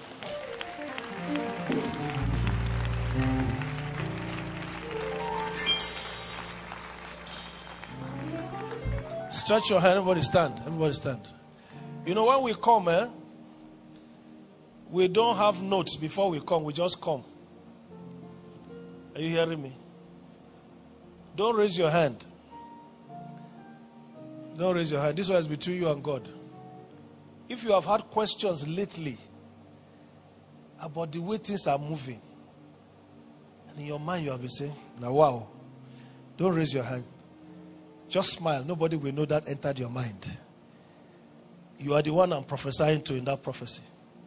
Stretch your hand. Everybody stand. Everybody stand. You know, when we come, eh, we don't have notes before we come. We just come. Are you hearing me? Don't raise your hand. Don't raise your hand. This one is between you and God. If you have had questions lately about the way things are moving, and in your mind you have been saying, now wow, don't raise your hand. Just smile. Nobody will know that entered your mind. You are the one I'm prophesying to in that prophecy.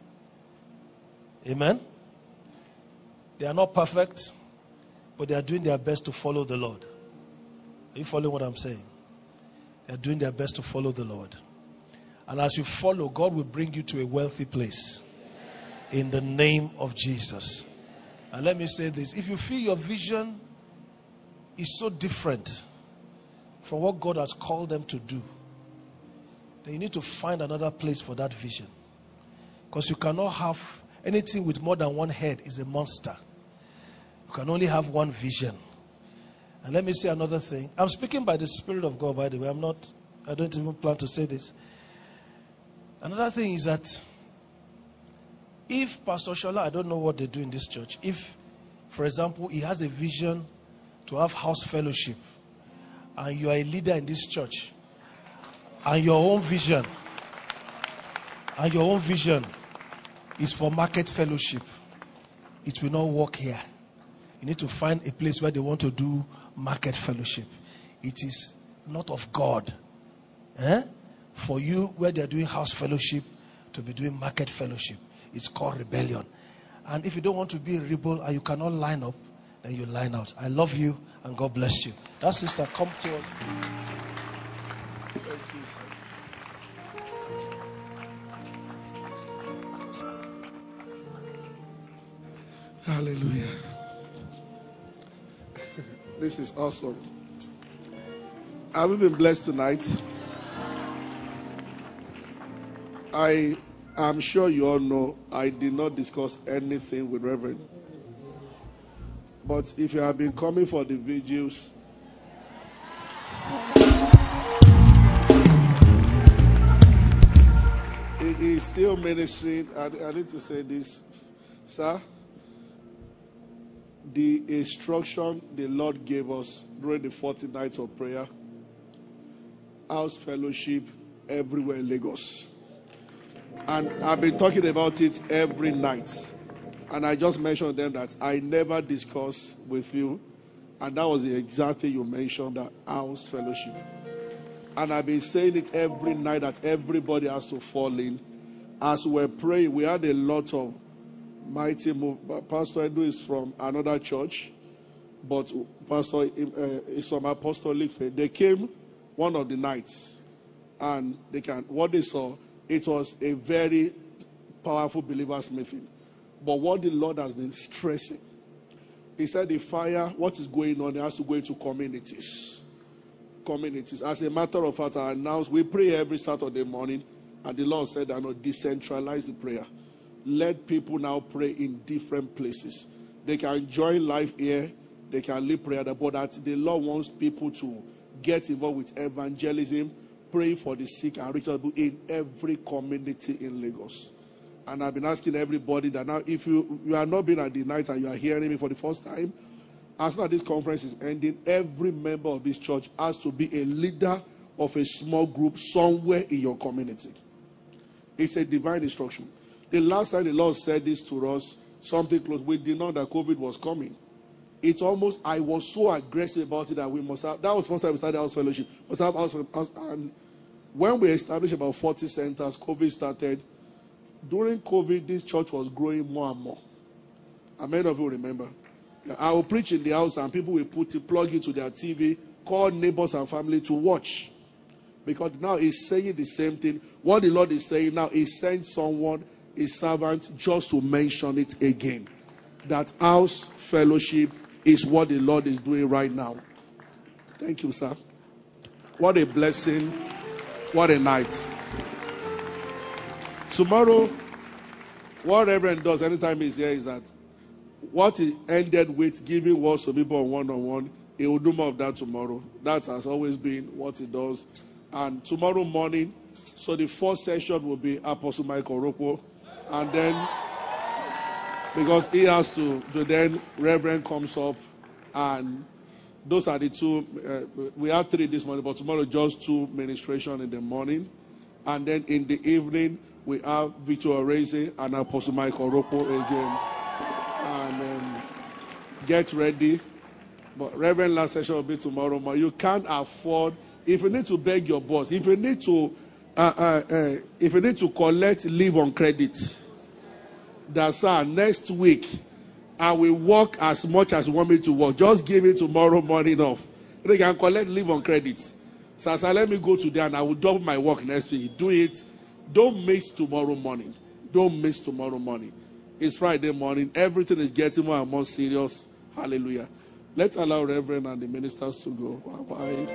Amen? They are not perfect, but they are doing their best to follow the Lord. Are you following what I'm saying? They are doing their best to follow the Lord. And as you follow, God will bring you to a wealthy place. In the name of Jesus. And let me say this. If you feel your vision is so different from what God has called them to do, then you need to find another place for that vision. Because you cannot have anything with more than one head is a monster. You can only have one vision. And let me say another thing. I'm speaking by the Spirit of God, by the way. I'm not, I don't even plan to say this. Another thing is that if Pastor Shola, I don't know what they do in this church, if, for example, he has a vision to have house fellowship, and you are a leader in this church, and your own vision, and your own vision is for market fellowship, it will not work here. You need to find a place where they want to do market fellowship. It is not of God. Eh? For you, where they are doing house fellowship, to be doing market fellowship. It's called rebellion. And if you don't want to be a rebel and you cannot line up, then you line out. I love you and God bless you. That sister, come to us. Thank you, sir. Hallelujah. This is awesome. Have we been blessed tonight? I am sure you all know I did not discuss anything with Reverend. But if you have been coming for the vigils, he is still ministering. I, I need to say this, sir. The instruction the Lord gave us during the forty nights of prayer, house fellowship everywhere in Lagos. And I've been talking about it every night. And I just mentioned them that I never discussed with you. And that was the exact thing you mentioned, that house fellowship. And I've been saying it every night that everybody has to fall in. As we're praying, we had a lot of mighty move. Pastor Edu is from another church, but Pastor uh, is from Apostolic Faith. They came one of the nights, and they can what they saw, it was a very powerful believers meeting. But what the Lord has been stressing, he said the fire, what is going on, it has to go into communities. Communities. As a matter of fact, I announced, we pray every Saturday morning, and the Lord said, I know, decentralize the prayer. Let people now pray in different places. They can join live here, they can lead prayer, but that the Lord wants people to get involved with evangelism, pray for the sick and reach people in every community in Lagos. And I've been asking everybody that now, if you, you are not been at the night and you are hearing me for the first time, as now this conference is ending, every member of this church has to be a leader of a small group somewhere in your community. It's a divine instruction. The last time the Lord said this to us, something close, we did not know that COVID was coming. it's almost, I was so aggressive about it that we must have, that was the first time we started house fellowship. Must have house, house, and when we established about forty centers, COVID started. During COVID, this church was growing more and more. And many of you remember. I will preach in the house and people will put it, plug it to their T V, call neighbors and family to watch. Because now he's saying the same thing. What the Lord is saying now, he sent someone, his servant, just to mention it again. That house fellowship is what the Lord is doing right now. Thank you, sir. What a blessing. What a night. Tomorrow, what Reverend does anytime he's here is that what he ended with giving words to people on one-on-one, he will do more of that tomorrow. That has always been what he does. And tomorrow morning, so the first session will be Apostle Michael Rocco. And then, because he has to, then Reverend comes up. And those are the two. Uh, we had three this morning, but tomorrow just two ministration in the morning. And then in the evening, we have Victor Oreze and Apostle Michael Rocco again. And um, get ready. But Reverend last session will be tomorrow morning. You can't afford, if you need to beg your boss, if you need to, uh, uh, uh, if you need to collect leave on credit, that's our next week. I will work as much as you want me to work. Just give me tomorrow morning off. You can collect leave on credit. So, so let me go to there and I will double my work next week. Do it. Don't miss tomorrow morning. Don't miss tomorrow morning. It's Friday morning. Everything is getting more and more serious. Hallelujah. Let's allow Reverend and the ministers to go. Bye-bye.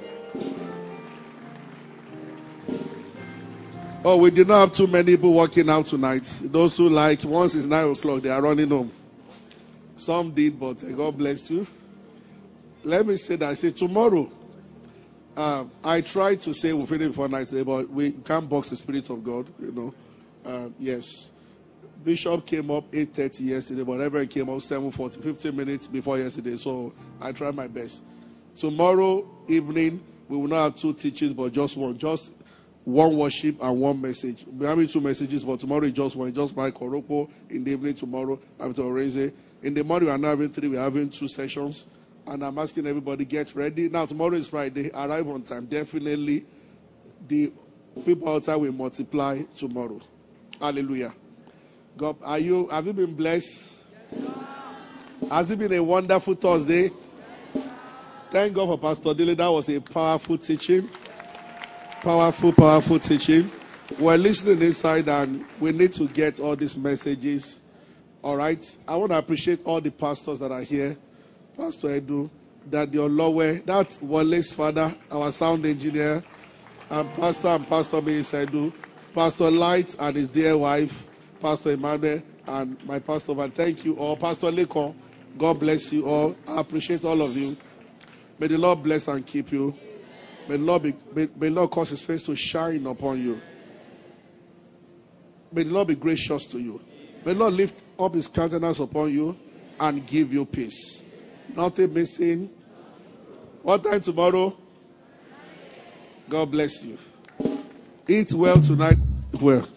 Oh, we did not have too many people working out tonight. Those who like, once it's nine o'clock, they are running home. Some did, but God bless you. Let me say that. I say tomorrow, uh, I tried to say we'll finish before night today, but we can't box the Spirit of God, you know. Uh, yes. Bishop came up eight thirty yesterday, but Reverend came up seven forty, fifteen minutes before yesterday, so I tried my best. Tomorrow evening, we will not have two teachings, but just one. Just one worship and one message. We're having two messages, but tomorrow is just one. Just Michael Rocco. In the evening tomorrow, Victor Oreze. In the morning, we are now having three. We're having two sessions. And I'm asking everybody, get ready. Now, tomorrow is Friday. Arrive on time. Definitely, the people outside will multiply tomorrow. Hallelujah. God, are you, have you been blessed? Has it been a wonderful Thursday? Thank God for Pastor Dile. That was a powerful teaching. Powerful, powerful teaching. We're listening inside and we need to get all these messages. All right. I want to appreciate all the pastors that are here. Pastor Edu, that your Lowe, that's Wallace's father, our sound engineer, and Pastor and Pastor Miss Edu, Pastor Light and his dear wife, Pastor Emmanuel, and my pastor. Thank you all. Pastor Lekon, God bless you all. I appreciate all of you. May the Lord bless and keep you. May the Lord, be, may, may the Lord cause his face to shine upon you. May the Lord be gracious to you. May the Lord lift up his countenance upon you and give you peace. Nothing missing. What time tomorrow? God bless you. Eat well tonight. Well.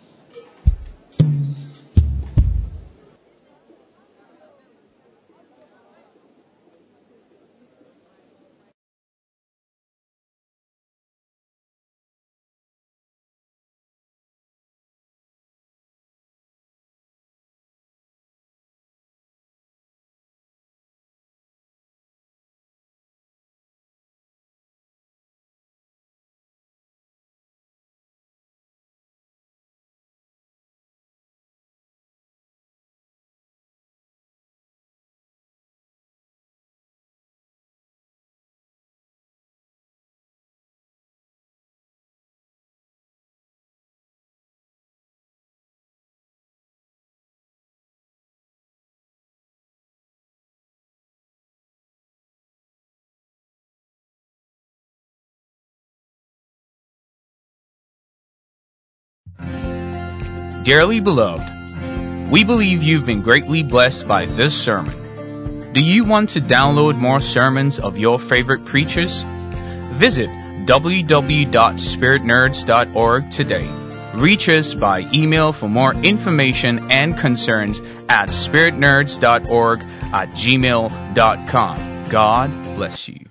Dearly beloved, we believe you've been greatly blessed by this sermon. Do you want to download more sermons of your favorite preachers? Visit w w w dot spirit nerds dot org today. Reach us by email for more information and concerns at spirit nerds dot org at gmail dot com. God bless you.